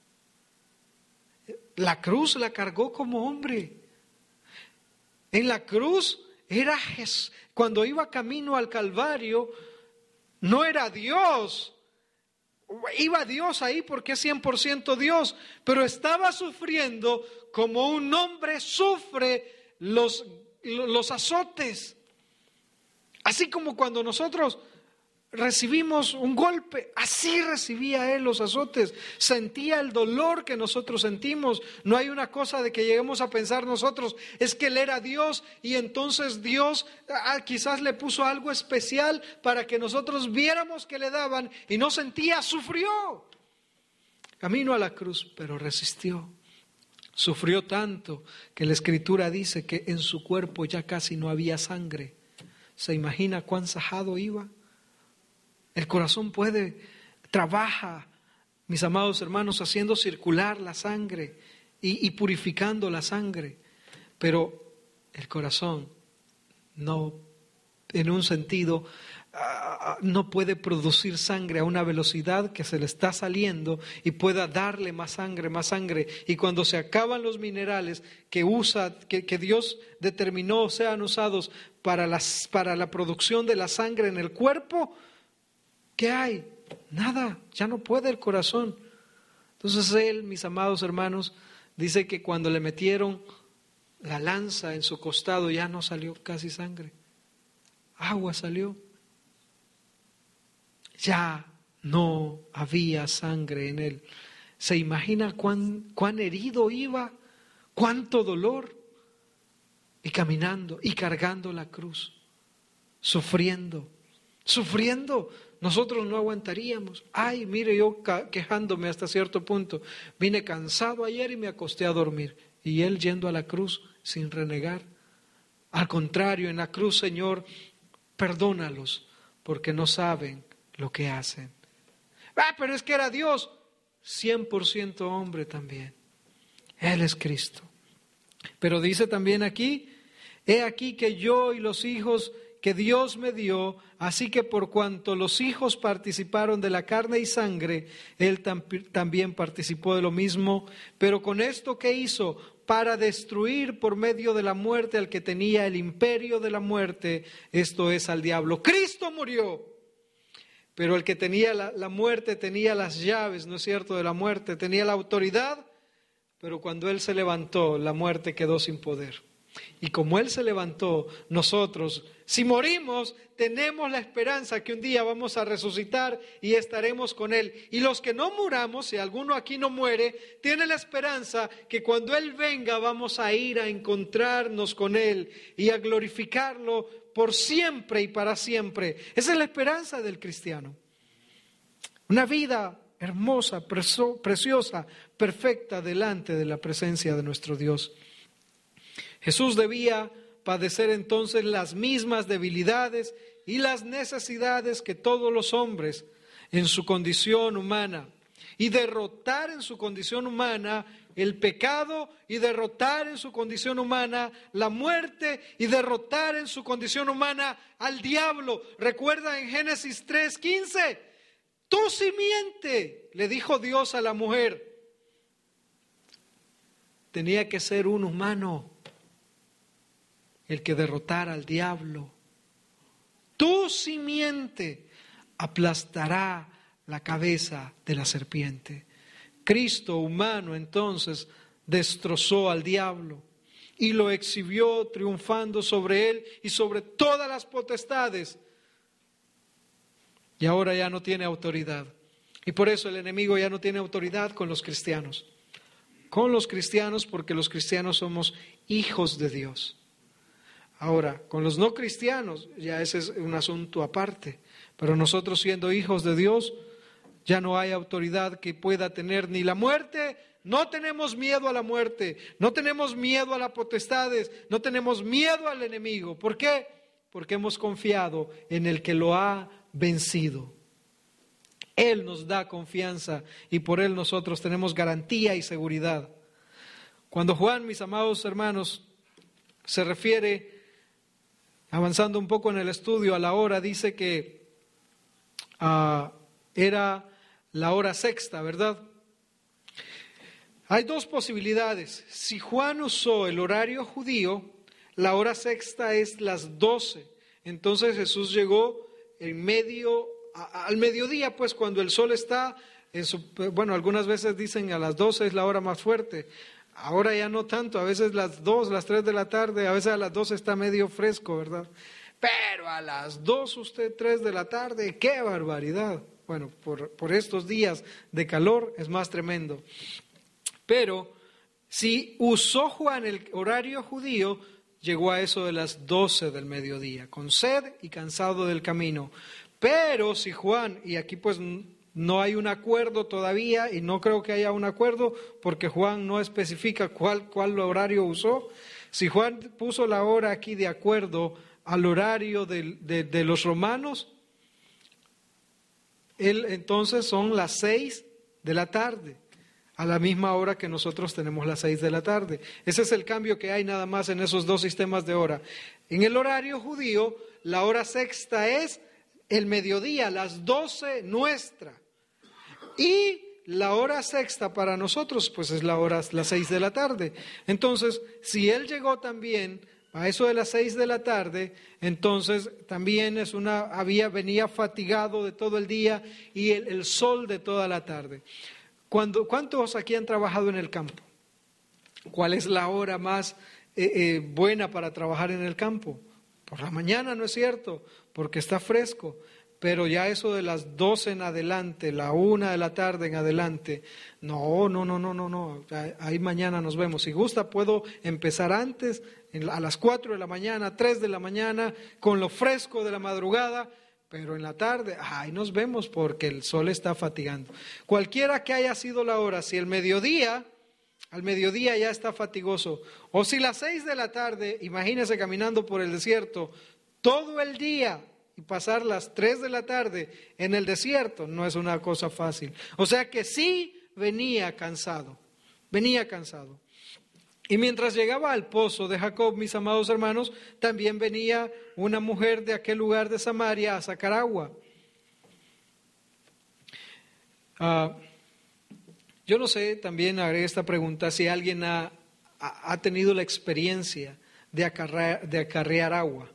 Speaker 1: La cruz la cargó como hombre. En la cruz era Jesús. Cuando iba camino al Calvario, no era Dios. Iba Dios ahí porque es cien por ciento Dios, pero estaba sufriendo como un hombre sufre los, los azotes. Así como cuando nosotros recibimos un golpe, así recibía él los azotes, sentía el dolor que nosotros sentimos. No hay una cosa de que lleguemos a pensar nosotros, es que él era Dios y entonces Dios ah, quizás le puso algo especial para que nosotros viéramos que le daban y no sentía, sufrió. Camino a la cruz, pero resistió. Sufrió tanto que la Escritura dice que en su cuerpo ya casi no había sangre. ¿Se imagina cuán sajado iba? El corazón puede, trabaja, mis amados hermanos, haciendo circular la sangre y, y purificando la sangre, pero el corazón no, en un sentido, uh, no puede producir sangre a una velocidad que se le está saliendo y pueda darle más sangre, más sangre. Y cuando se acaban los minerales que usa, que, que Dios determinó sean usados para, las, para la producción de la sangre en el cuerpo, ¿qué hay? Nada, ya no puede el corazón. Entonces él, mis amados hermanos, dice que cuando le metieron la lanza en su costado ya no salió casi sangre. Agua salió. Ya no había sangre en él. ¿Se imagina cuán, cuán herido iba? ¿Cuánto dolor? Y caminando y cargando la cruz, sufriendo, sufriendo. Nosotros no aguantaríamos. Ay, mire, yo quejándome hasta cierto punto. Vine cansado ayer y me acosté a dormir. Y él yendo a la cruz sin renegar. Al contrario, en la cruz, Señor, perdónalos porque no saben lo que hacen. Ah, pero es que era Dios. cien por ciento hombre también. Él es Cristo. Pero dice también aquí, he aquí que yo y los hijos que Dios me dio, así que por cuanto los hijos participaron de la carne y sangre, Él tam- también participó de lo mismo, pero con esto que hizo, para destruir por medio de la muerte al que tenía el imperio de la muerte, esto es al diablo. Cristo murió, pero el que tenía la, la muerte tenía las llaves, ¿no es cierto?, de la muerte, tenía la autoridad, pero cuando Él se levantó, la muerte quedó sin poder. Y como Él se levantó, nosotros, si morimos, tenemos la esperanza que un día vamos a resucitar y estaremos con Él. Y los que no muramos, si alguno aquí no muere, tiene la esperanza que cuando Él venga vamos a ir a encontrarnos con Él y a glorificarlo por siempre y para siempre. Esa es la esperanza del cristiano. Una vida hermosa, preciosa, perfecta delante de la presencia de nuestro Dios. Jesús debía padecer entonces las mismas debilidades y las necesidades que todos los hombres en su condición humana, y derrotar en su condición humana el pecado, y derrotar en su condición humana la muerte, y derrotar en su condición humana al diablo. Recuerda en Génesis tres quince, tu simiente, le dijo Dios a la mujer, tenía que ser un humano el que derrotara al diablo. Tu simiente aplastará la cabeza de la serpiente. Cristo humano entonces destrozó al diablo y lo exhibió triunfando sobre él y sobre todas las potestades. Y ahora ya no tiene autoridad. Y por eso el enemigo ya no tiene autoridad con los cristianos. Con los cristianos, porque los cristianos somos hijos de Dios. Ahora, con los no cristianos, ya ese es un asunto aparte, pero nosotros siendo hijos de Dios, ya no hay autoridad que pueda tener ni la muerte. No tenemos miedo a la muerte, no tenemos miedo a las potestades, no tenemos miedo al enemigo. ¿Por qué? Porque hemos confiado en el que lo ha vencido. Él nos da confianza y por Él nosotros tenemos garantía y seguridad. Cuando Juan, mis amados hermanos, se refiere, avanzando un poco en el estudio, a la hora, dice que uh, era la hora sexta, ¿verdad? Hay dos posibilidades. Si Juan usó el horario judío, la hora sexta es las doce. Entonces Jesús llegó en medio, a, al mediodía, pues cuando el sol está, en su, bueno, algunas veces dicen a las doce es la hora más fuerte. Ahora ya no tanto, a veces las dos, las tres de la tarde, a veces a las doce está medio fresco, ¿verdad? Pero a las dos, usted, tres de la tarde, ¡qué barbaridad! Bueno, por, por estos días de calor es más tremendo. Pero si usó Juan el horario judío, llegó a eso de las doce del mediodía, con sed y cansado del camino. Pero si Juan, y aquí pues no hay un acuerdo todavía, y no creo que haya un acuerdo, porque Juan no especifica cuál, cuál horario usó. Si Juan puso la hora aquí de acuerdo al horario de, de, de los romanos, él entonces son las seis de la tarde, a la misma hora que nosotros tenemos las seis de la tarde. Ese es el cambio que hay nada más en esos dos sistemas de hora. En el horario judío, la hora sexta es el mediodía, las doce nuestra. Y la hora sexta para nosotros, pues es la hora, las seis de la tarde. Entonces, si él llegó también a eso de las seis de la tarde, entonces también es una, había, venía fatigado de todo el día y el, el sol de toda la tarde. Cuando, ¿cuántos aquí han trabajado en el campo? ¿Cuál es la hora más eh, eh, buena para trabajar en el campo? Por la mañana, ¿no es cierto? Porque está fresco. Pero ya eso de las doce en adelante, la una de la tarde en adelante, no, no, no, no, no, no. Ahí mañana nos vemos. Si gusta, puedo empezar antes, a las cuatro de la mañana, tres de la mañana, con lo fresco de la madrugada. Pero en la tarde, ahí nos vemos porque el sol está fatigando. Cualquiera que haya sido la hora, si el mediodía, al mediodía ya está fatigoso, o si las seis de la tarde, imagínese caminando por el desierto todo el día y pasar las tres de la tarde en el desierto, no es una cosa fácil. O sea que sí venía cansado, venía cansado. Y mientras llegaba al pozo de Jacob, mis amados hermanos, también venía una mujer de aquel lugar de Samaria a sacar agua. Uh, yo no sé, también haré esta pregunta, si alguien ha, ha, ha tenido la experiencia de acarrear, de acarrear agua.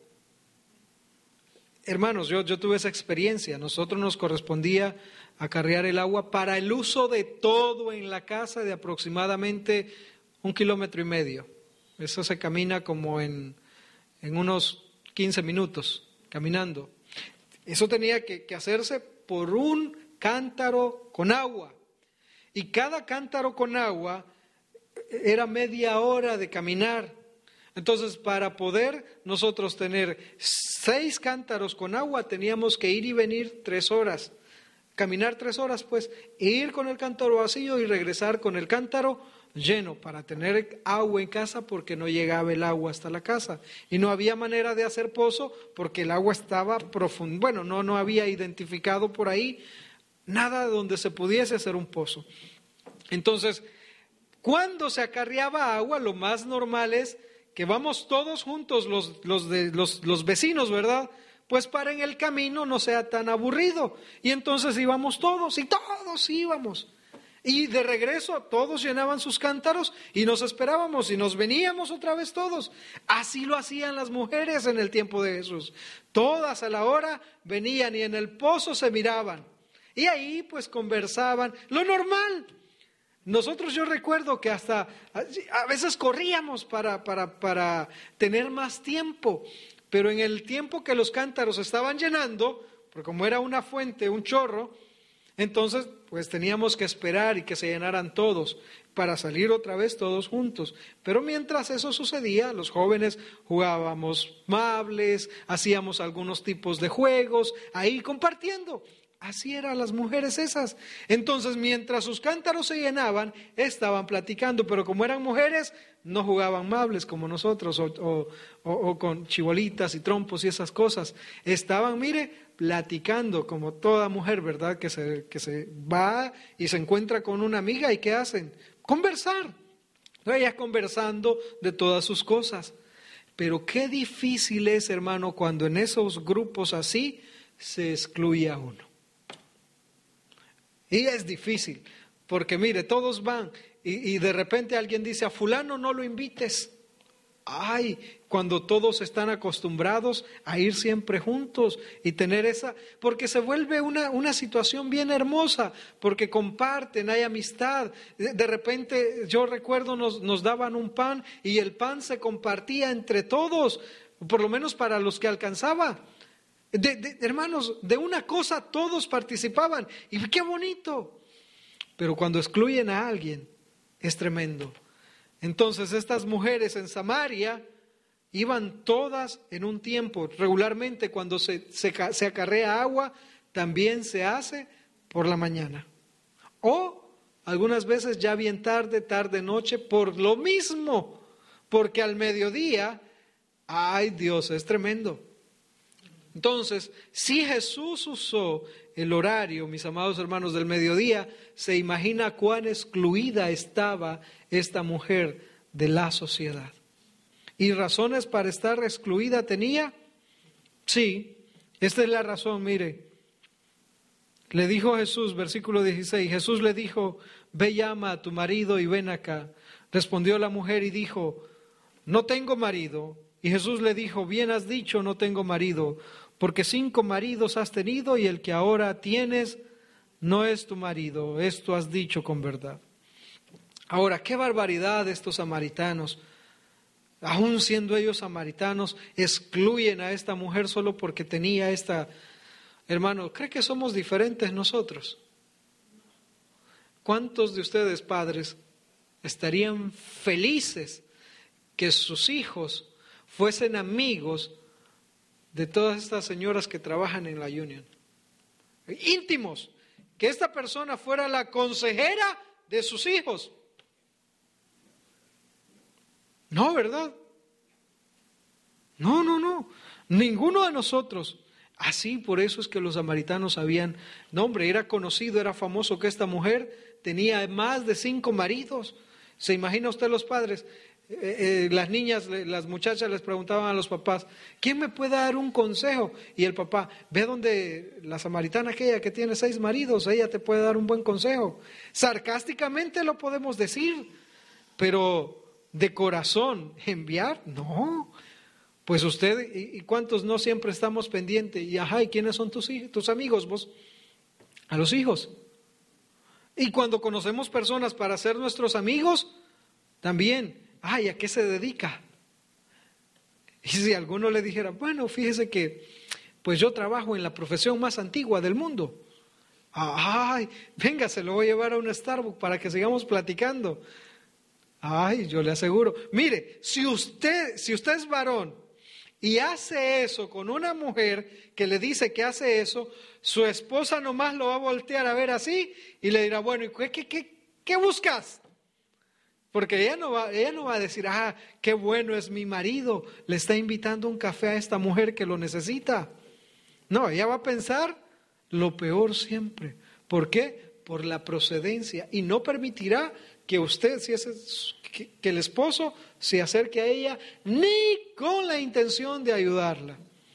Speaker 1: Hermanos, yo, yo tuve esa experiencia. Nosotros nos correspondía acarrear el agua para el uso de todo en la casa de aproximadamente un kilómetro y medio. Eso se camina como en, en unos quince minutos, caminando. Eso tenía que, que hacerse por un cántaro con agua. Y cada cántaro con agua era media hora de caminar. Entonces, para poder nosotros tener seis cántaros con agua, teníamos que ir y venir tres horas. Caminar tres horas, pues, e ir con el cántaro vacío y regresar con el cántaro lleno para tener agua en casa, porque no llegaba el agua hasta la casa y no había manera de hacer pozo porque el agua estaba profunda. Bueno, no, no había identificado por ahí nada donde se pudiese hacer un pozo. Entonces, cuando se acarreaba agua, lo más normal es que vamos todos juntos, los, los, de, los, los vecinos, ¿verdad? Pues para en el camino no sea tan aburrido. Y entonces íbamos todos y todos íbamos. Y de regreso todos llenaban sus cántaros y nos esperábamos y nos veníamos otra vez todos. Así lo hacían las mujeres en el tiempo de Jesús. Todas a la hora venían y en el pozo se miraban. Y ahí pues conversaban, lo normal. Nosotros yo recuerdo que hasta a veces corríamos para, para, para tener más tiempo. Pero en el tiempo que los cántaros estaban llenando, porque como era una fuente, un chorro, entonces pues teníamos que esperar y que se llenaran todos para salir otra vez todos juntos. Pero mientras eso sucedía, los jóvenes jugábamos mables, hacíamos algunos tipos de juegos, ahí compartiendo. Así eran las mujeres esas. Entonces, mientras sus cántaros se llenaban, estaban platicando, pero como eran mujeres, no jugaban mables como nosotros, o, o, o, o con chibolitas y trompos y esas cosas. Estaban, mire, platicando como toda mujer, ¿verdad? Que se, que se va y se encuentra con una amiga, ¿y qué hacen? Conversar. Ellas conversando de todas sus cosas. Pero qué difícil es, hermano, cuando en esos grupos así se excluye a uno. Y es difícil, porque mire, todos van y, y de repente alguien dice, a fulano no lo invites. Ay, cuando todos están acostumbrados a ir siempre juntos y tener esa, porque se vuelve una, una situación bien hermosa, porque comparten, hay amistad. De, de repente, yo recuerdo, nos, nos daban un pan y el pan se compartía entre todos, por lo menos para los que alcanzaba. De, de, hermanos, de una cosa todos participaban y qué bonito, pero cuando excluyen a alguien es tremendo. Entonces estas mujeres en Samaria iban todas en un tiempo, regularmente cuando se, se, se acarrea agua también se hace por la mañana o algunas veces ya bien tarde, tarde noche, por lo mismo, porque al mediodía, ay Dios, es tremendo. Entonces, si Jesús usó el horario, mis amados hermanos, del mediodía, se imagina cuán excluida estaba esta mujer de la sociedad. ¿Y razones para estar excluida tenía? Sí, esta es la razón, mire. Le dijo Jesús, versículo dieciséis, Jesús le dijo, ve llama a tu marido y ven acá. Respondió la mujer y dijo, no tengo marido. Y Jesús le dijo, bien has dicho, no tengo marido, porque cinco maridos has tenido y el que ahora tienes no es tu marido, esto has dicho con verdad. Ahora, qué barbaridad estos samaritanos, aún siendo ellos samaritanos, excluyen a esta mujer solo porque tenía esta... Hermano, ¿cree que somos diferentes nosotros? ¿Cuántos de ustedes, padres, estarían felices que sus hijos fuesen amigos de todas estas señoras que trabajan en la Union? Íntimos, que esta persona fuera la consejera de sus hijos. No, ¿verdad? No, no, no. Ninguno de nosotros. Así, por eso es que los samaritanos sabían, no hombre, era conocido, era famoso que esta mujer tenía más de cinco maridos. ¿Se imagina usted los padres? Eh, eh, las niñas, las muchachas les preguntaban a los papás, ¿quién me puede dar un consejo? Y el papá, ve donde la samaritana aquella que tiene seis maridos, ella te puede dar un buen consejo. Sarcásticamente lo podemos decir, pero de corazón, enviar, no. Pues usted, ¿y cuántos no siempre estamos pendientes? Y ajá, ¿y quiénes son tus hijos, tus amigos vos? A los hijos. Y cuando conocemos personas para ser nuestros amigos, también, ay, ¿a qué se dedica? Y si alguno le dijera, bueno, fíjese que, pues yo trabajo en la profesión más antigua del mundo. Ay, venga, se lo voy a llevar a un Starbucks para que sigamos platicando. Ay, yo le aseguro, mire, si usted, si usted es varón y hace eso con una mujer que le dice que hace eso, su esposa nomás lo va a voltear a ver así y le dirá, bueno, ¿y qué, qué, qué, qué buscas? Porque ella no, va, ella no va a decir, ah, qué bueno es mi marido, le está invitando un café a esta mujer que lo necesita. No, ella va a pensar lo peor siempre. ¿Por qué? Por la procedencia. Y no permitirá que usted, si es que, que el esposo se acerque a ella, ni con la intención de ayudarla.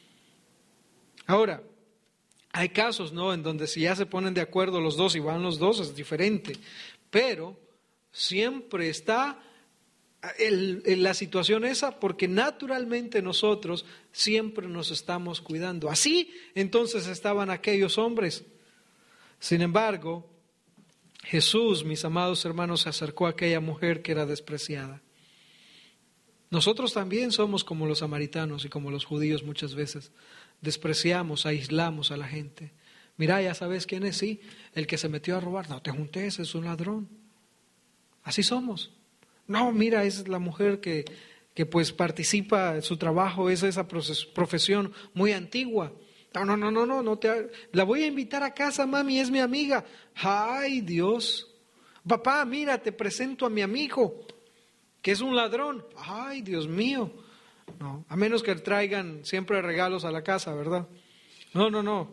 Speaker 1: Ahora, hay casos, ¿no?, en donde si ya se ponen de acuerdo los dos y van los dos, es diferente. Pero siempre está el, el, la situación esa, porque naturalmente nosotros siempre nos estamos cuidando. Así entonces estaban aquellos hombres. Sin embargo, Jesús, mis amados hermanos, se acercó a aquella mujer que era despreciada. Nosotros también somos como los samaritanos y como los judíos muchas veces. Despreciamos, aislamos a la gente. Mira, ya sabes quién es, sí, el que se metió a robar. No te juntes, es un ladrón. Así somos. No, mira, es la mujer que, que pues participa, su trabajo es esa profesión muy antigua. No, no, no, no, no, no te, la voy a invitar a casa, mami, es mi amiga. Ay, Dios. Papá, mira, te presento a mi amigo, que es un ladrón. Ay, Dios mío. No, a menos que traigan siempre regalos a la casa, ¿verdad? No, no, no.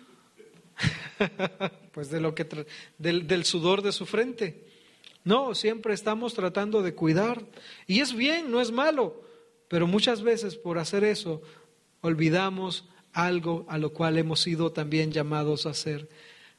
Speaker 1: Pues de lo que tra- del, del sudor de su frente. No, siempre estamos tratando de cuidar. Y es bien, no es malo. Pero muchas veces por hacer eso olvidamos algo a lo cual hemos sido también llamados a hacer.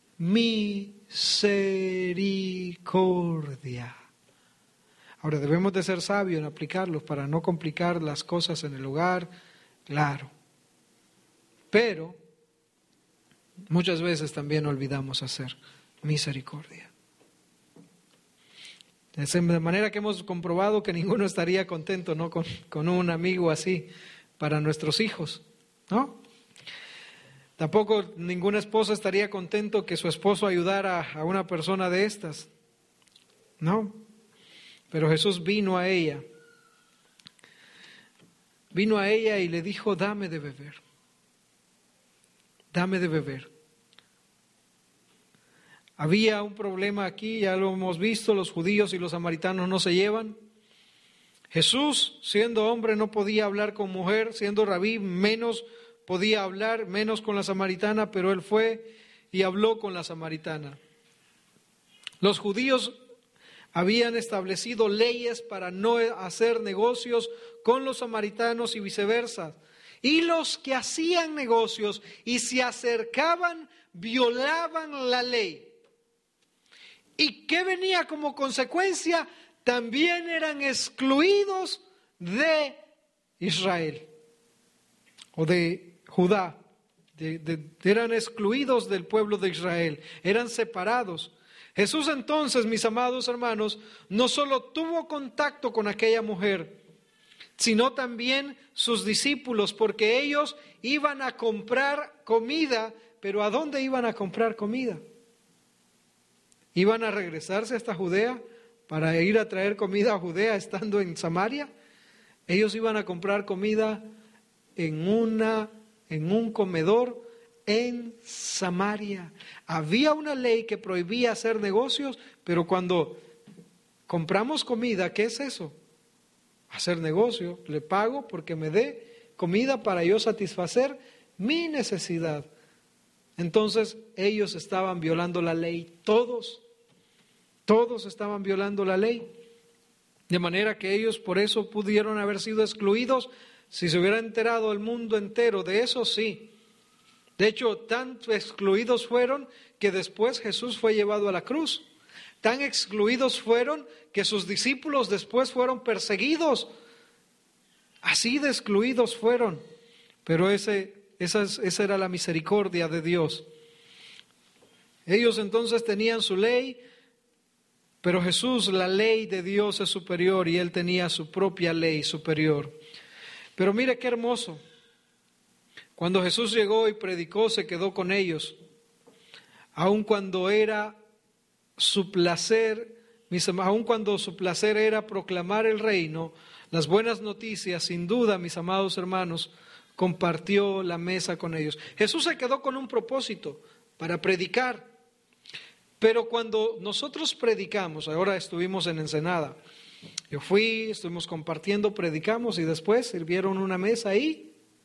Speaker 1: Misericordia. Ahora debemos de ser sabios en aplicarlos para no complicar las cosas en el hogar, claro. Pero muchas veces también olvidamos hacer misericordia. De manera que hemos comprobado que ninguno estaría contento, ¿no?, con, con un amigo así para nuestros hijos, ¿no? Tampoco ninguna esposa estaría contento que su esposo ayudara a una persona de estas, ¿no? Pero Jesús vino a ella, vino a ella y le dijo, dame de beber, dame de beber. Había un problema aquí, ya lo hemos visto, los judíos y los samaritanos no se llevan. Jesús, siendo hombre, no podía hablar con mujer, siendo rabí, menos podía hablar, menos con la samaritana, pero él fue y habló con la samaritana. Los judíos habían establecido leyes para no hacer negocios con los samaritanos y viceversa. Y los que hacían negocios y se acercaban, violaban la ley. ¿Y qué venía como consecuencia? También eran excluidos de Israel o de Judá. De, de, eran excluidos del pueblo de Israel, eran separados. Jesús entonces, mis amados hermanos, no solo tuvo contacto con aquella mujer, sino también sus discípulos, porque ellos iban a comprar comida, pero ¿a dónde iban a comprar comida? ¿Iban a regresarse hasta Judea para ir a traer comida a Judea estando en Samaria? Ellos iban a comprar comida en, una, en un comedor en Samaria. Había una ley que prohibía hacer negocios, pero cuando compramos comida, ¿qué es eso? Hacer negocio. Le pago porque me dé comida para yo satisfacer mi necesidad. Entonces ellos estaban violando la ley, todos, todos estaban violando la ley, de manera que ellos por eso pudieron haber sido excluidos. Si se hubiera enterado el mundo entero de eso, sí. De hecho, tan excluidos fueron que después Jesús fue llevado a la cruz. Tan excluidos fueron que sus discípulos después fueron perseguidos. Así de excluidos fueron. Pero ese, esa, esa era la misericordia de Dios. Ellos entonces tenían su ley, pero Jesús, la ley de Dios es superior y Él tenía su propia ley superior. Pero mire qué hermoso. Cuando Jesús llegó y predicó, se quedó con ellos. Aun cuando era su placer, aun cuando su placer era proclamar el reino, las buenas noticias, sin duda, mis amados hermanos, compartió la mesa con ellos. Jesús se quedó con un propósito, para predicar. Pero cuando nosotros predicamos, ahora estuvimos en Ensenada, yo fui, estuvimos compartiendo, predicamos y después sirvieron una mesa ahí.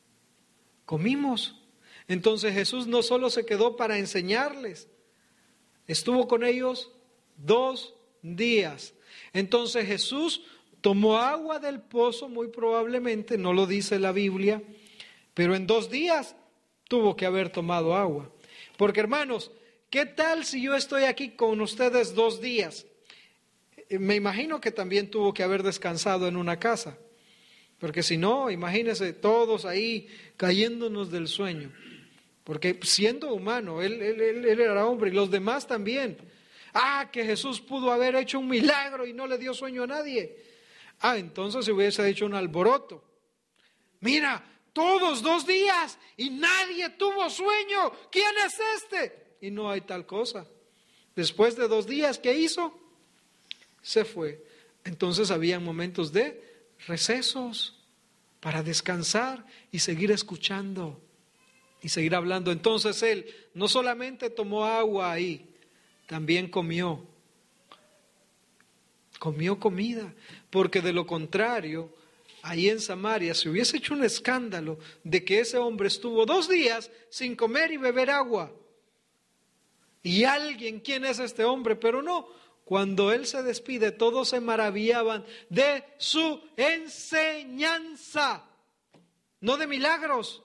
Speaker 1: Comimos. Entonces Jesús no solo se quedó para enseñarles, estuvo con ellos dos días. Entonces Jesús tomó agua del pozo, muy probablemente, no lo dice la Biblia, pero en dos días tuvo que haber tomado agua. Porque hermanos, ¿qué tal si yo estoy aquí con ustedes dos días? Me imagino que también tuvo que haber descansado en una casa. Porque si no, imagínense todos ahí cayéndonos del sueño. Porque siendo humano, él, él, él, él era hombre y los demás también. Ah, que Jesús pudo haber hecho un milagro y no le dio sueño a nadie. Ah, entonces se hubiese hecho un alboroto. Mira, todos dos días y nadie tuvo sueño. ¿Quién es este? Y no hay tal cosa. Después de dos días, ¿qué hizo? Se fue. Entonces había momentos de recesos para descansar y seguir escuchando. Y seguir hablando. Entonces él no solamente tomó agua ahí, también comió. Comió comida, porque de lo contrario, ahí en Samaria se hubiese hecho un escándalo de que ese hombre estuvo dos días sin comer y beber agua. Y alguien, ¿quién es este hombre? Pero no, cuando él se despide, todos se maravillaban de su enseñanza, no de milagros.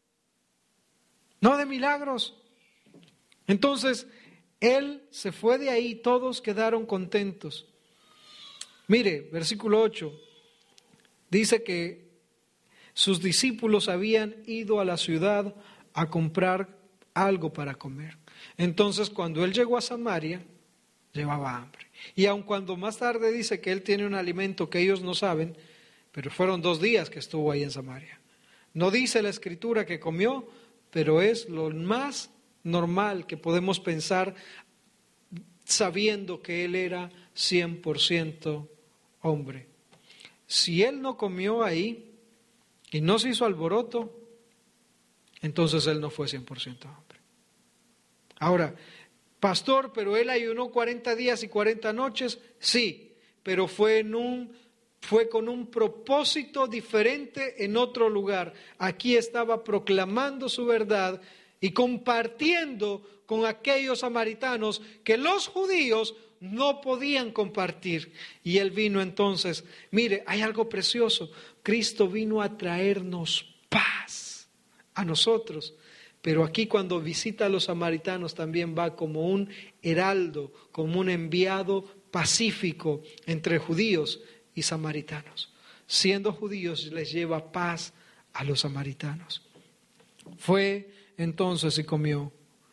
Speaker 1: No de milagros. Entonces, él se fue de ahí, todos quedaron contentos. Mire, versículo ocho, dice que sus discípulos habían ido a la ciudad a comprar algo para comer. Entonces, cuando él llegó a Samaria, llevaba hambre. Y aun cuando más tarde dice que él tiene un alimento que ellos no saben, pero fueron dos días que estuvo ahí en Samaria. No dice la Escritura que comió, pero es lo más normal que podemos pensar sabiendo que él era cien por ciento hombre. Si él no comió ahí y no se hizo alboroto, entonces él no fue cien por ciento hombre. Ahora, pastor, pero él ayunó cuarenta días y cuarenta noches, sí, pero fue en un Fue con un propósito diferente en otro lugar. Aquí estaba proclamando su verdad y compartiendo con aquellos samaritanos que los judíos no podían compartir. Y él vino entonces, mire, hay algo precioso. Cristo vino a traernos paz a nosotros. Pero aquí cuando visita a los samaritanos también va como un heraldo, como un enviado pacífico entre judíos y samaritanos. Siendo judíos les lleva paz a los samaritanos. Fue entonces y comió.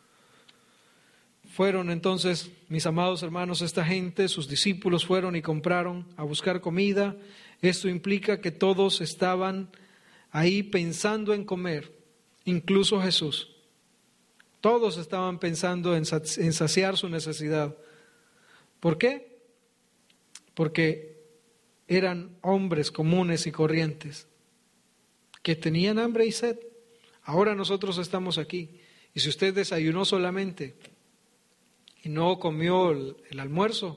Speaker 1: Fueron entonces, mis amados hermanos, esta gente, sus discípulos fueron y compraron a buscar comida. Esto implica que todos estaban ahí pensando en comer, incluso Jesús. Todos estaban pensando en saciar su necesidad. ¿Por qué? Porque eran hombres comunes y corrientes que tenían hambre y sed. Ahora nosotros estamos aquí. Y si usted desayunó solamente y no comió el, el almuerzo,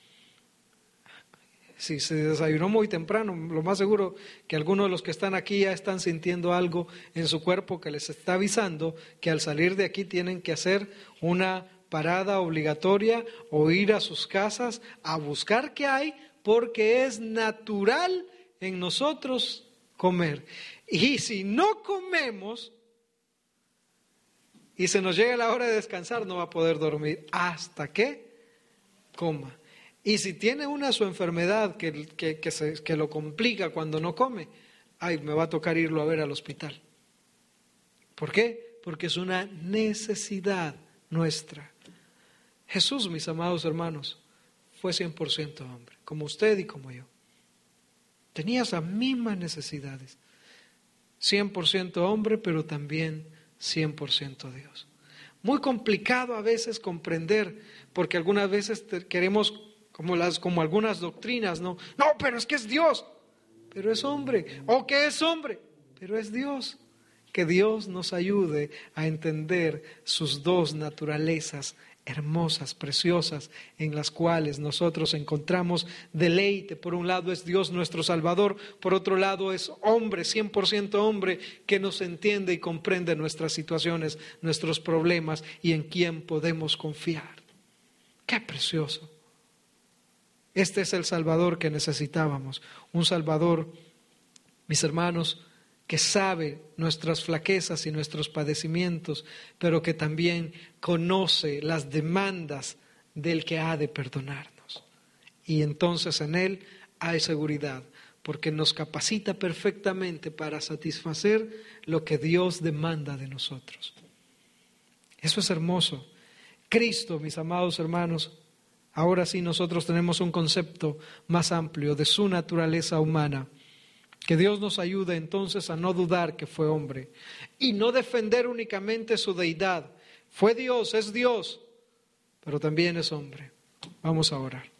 Speaker 1: si se desayunó muy temprano, lo más seguro que algunos de los que están aquí ya están sintiendo algo en su cuerpo que les está avisando que al salir de aquí tienen que hacer una parada obligatoria o ir a sus casas a buscar qué hay, porque es natural en nosotros comer. Y si no comemos y se nos llega la hora de descansar, no va a poder dormir hasta que coma. Y si tiene una su enfermedad que, que, que, se, que lo complica cuando no come, ay, me va a tocar irlo a ver al hospital. ¿Por qué? Porque es una necesidad nuestra. Jesús, mis amados hermanos, fue cien por ciento hombre, como usted y como yo. Tenía esas mismas necesidades. cien por ciento hombre, pero también cien por ciento Dios. Muy complicado a veces comprender, porque algunas veces queremos, como, las, como algunas doctrinas, ¿no? No, pero es que es Dios, pero es hombre. O que es hombre, pero es Dios. Que Dios nos ayude a entender sus dos naturalezas hermosas, preciosas, en las cuales nosotros encontramos deleite. Por un lado es Dios nuestro Salvador, por otro lado es hombre, cien por ciento hombre, que nos entiende y comprende nuestras situaciones, nuestros problemas y en quien podemos confiar. ¡Qué precioso! Este es el Salvador que necesitábamos, un Salvador, mis hermanos, que sabe nuestras flaquezas y nuestros padecimientos, pero que también conoce las demandas del que ha de perdonarnos. Y entonces en Él hay seguridad, porque nos capacita perfectamente para satisfacer lo que Dios demanda de nosotros. Eso es hermoso. Cristo, mis amados hermanos, ahora sí nosotros tenemos un concepto más amplio de su naturaleza humana. Que Dios nos ayude entonces a no dudar que fue hombre y no defender únicamente su deidad. Fue Dios, es Dios, pero también es hombre. Vamos a orar.